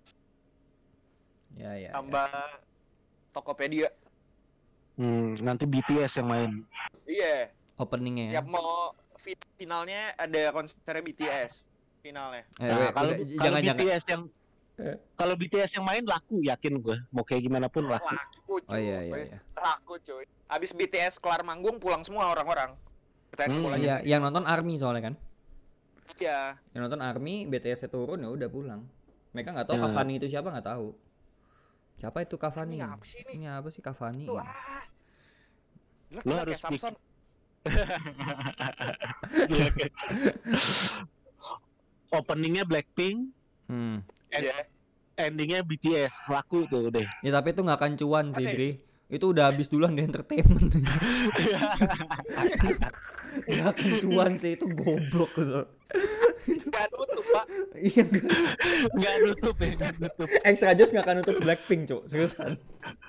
S2: Ya ya. ya.
S1: Tambah Tokopedia.
S3: Hmm, nanti B T S yang main.
S1: Iya.
S2: Openingnya ya.
S1: Tiap mau fi- finalnya ada konser B T S finalnya.
S2: Eh,
S3: Nah,
S2: weh,
S3: kalau
S2: udah,
S3: kalau
S2: jangan
S3: B T S
S2: jangan.
S3: yang
S2: Eh.
S3: kalau B T S yang main laku, yakin gue. Mau kayak gimana pun laku.
S1: Laku cuy.
S2: Oh iya iya iya.
S1: Laku cuy. Abis B T S kelar manggung pulang semua orang-orang. Pertanyaan
S3: Hmm,
S1: bola
S2: Iya,
S1: aja.
S2: yang nonton ARMY soalnya kan.
S1: Iya.
S2: Yang nonton ARMY, B T S-nya turun ya udah pulang. Mereka nggak tahu
S3: Ya.
S2: Cavani itu siapa, nggak tahu. Siapa itu Cavani?
S1: Ini apa sih ini?
S2: Ini apa sih Cavani?
S1: Tuh, ah. Gila,
S3: Lo
S1: gila,
S3: harus
S1: kayak Samson.
S3: Openingnya Blackpink,
S2: Hmm.
S1: Iya.
S3: endingnya B T S, laku tuh udah.
S2: Ya tapi itu nggak akan cuan sih,
S1: Oke.
S2: Dri. Itu udah habis duluan di entertainment. Nggak akan cuan sih, itu goblok gitu.
S1: Gak nutup, Pak.
S2: Iya, nggak.
S3: Nggak nutup ya, nggak nutup.
S2: Extra Joss nggak akan nutup Blackpink, Cuk. Seriusan.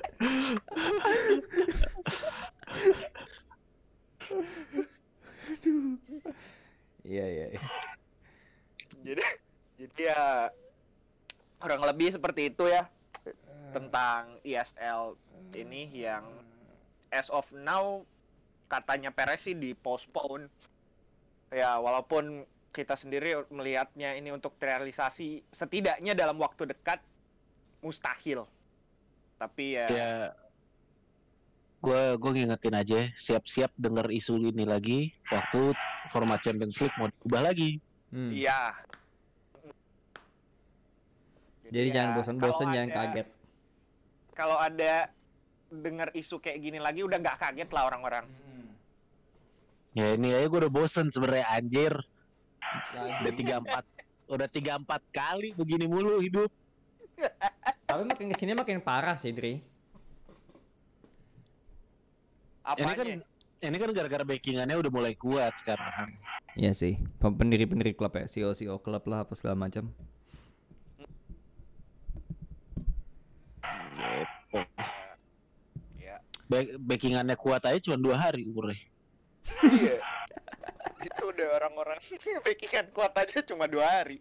S2: Aduh. Iya, iya, iya.
S1: Jadi jadi ya kurang lebih seperti itu ya tentang E S L ini yang as of now katanya Perez sih di postpone. Ya walaupun kita sendiri melihatnya ini untuk terrealisasi setidaknya dalam waktu dekat mustahil. Tapi ya,
S3: Ya, gue gue ngingetin aja, siap-siap denger isu ini lagi waktu format Champions League mau diubah lagi.
S2: Hmm.
S1: Iya.
S2: Jadi
S1: ya,
S2: jangan bosan-bosan,
S1: kalau
S2: jangan
S1: ada-
S2: kaget.
S1: Kalau ada dengar isu kayak gini lagi udah nggak kaget lah orang-orang.
S3: Ya ini aja gue udah bosen sebenarnya anjir. Udah tiga empat udah tiga empat kali begini mulu hidup.
S2: Tapi makin kesini makin parah sih, Dri.
S3: Ini kan
S1: Apanya?
S3: ini kan gara-gara backingannya udah mulai kuat sekarang.
S2: Iya sih, pendiri-pendiri klub ya, C E O C E O klub lah apa segala macam.
S3: Gitu.
S1: Ya.
S3: Back, backingannya kuat aja cuma dua hari umurnya.
S1: Iya. Itu udah orang-orang backingan kuat aja cuma dua hari.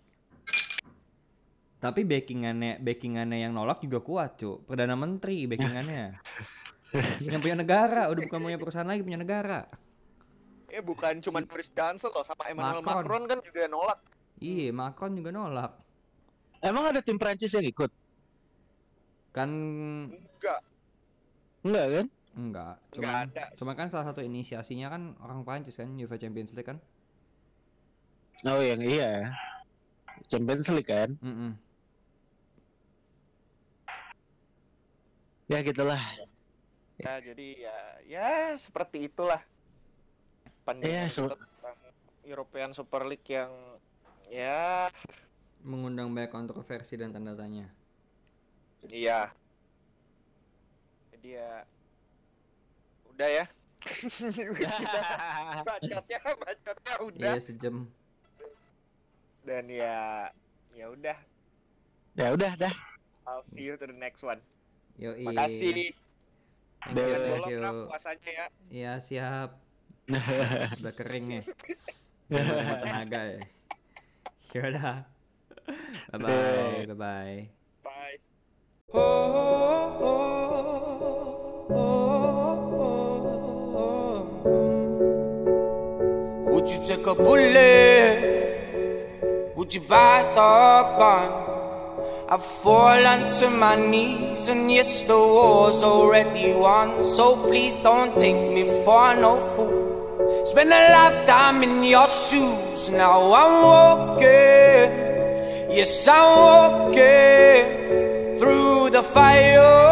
S2: Tapi backingannya backingannya yang nolak juga kuat, Cuk. Perdana Menteri backingannya. Yang punya negara, udah bukan punya perusahaan lagi, punya negara.
S1: Eh bukan cuma Boris Johnson loh, sama Emmanuel
S2: Macron.
S1: Macron, kan juga nolak.
S2: Iya, Macron juga nolak.
S3: Emang ada tim Prancis yang ikut?
S2: Kan
S1: Enggak.
S3: Enggak kan?
S2: enggak,
S1: Nggak
S2: cuma
S1: ada.
S2: cuma kan salah satu inisiasinya kan orang Prancis kan, UEFA Champions League kan.
S3: Oh yang iya. Champions League kan?
S2: Mm-mm.
S3: Ya gitulah.
S1: Ya jadi ya ya seperti itulah pandangan
S3: Iya, so-
S1: kita tentang European Super League yang ya
S2: Mengundang banyak kontroversi dan tanda tanya.
S1: iya. Jadi ya udah ya. Udah. Bacotnya bacotnya udah.
S2: Iya, sejam.
S1: Dan ya ya udah.
S3: Ya udah dah.
S1: I'll see you to the next one.
S2: Yoi.
S1: Makasih.
S2: Thank you,
S3: Dah.
S2: thank
S1: Tolong
S2: you.
S1: lah puasanya ya.
S2: Iya, siap. Udah kering nih. Udah nggak tenaga ya. Yaudah. Bye bye, bye bye.
S1: Bye.
S4: Would you take a bullet? Would you buy the gun? I fall onto my knees and yes, the war's already won. So please don't take me for no fool. Spend a lifetime in your shoes. Now I'm walking, yes I'm walking through the fire.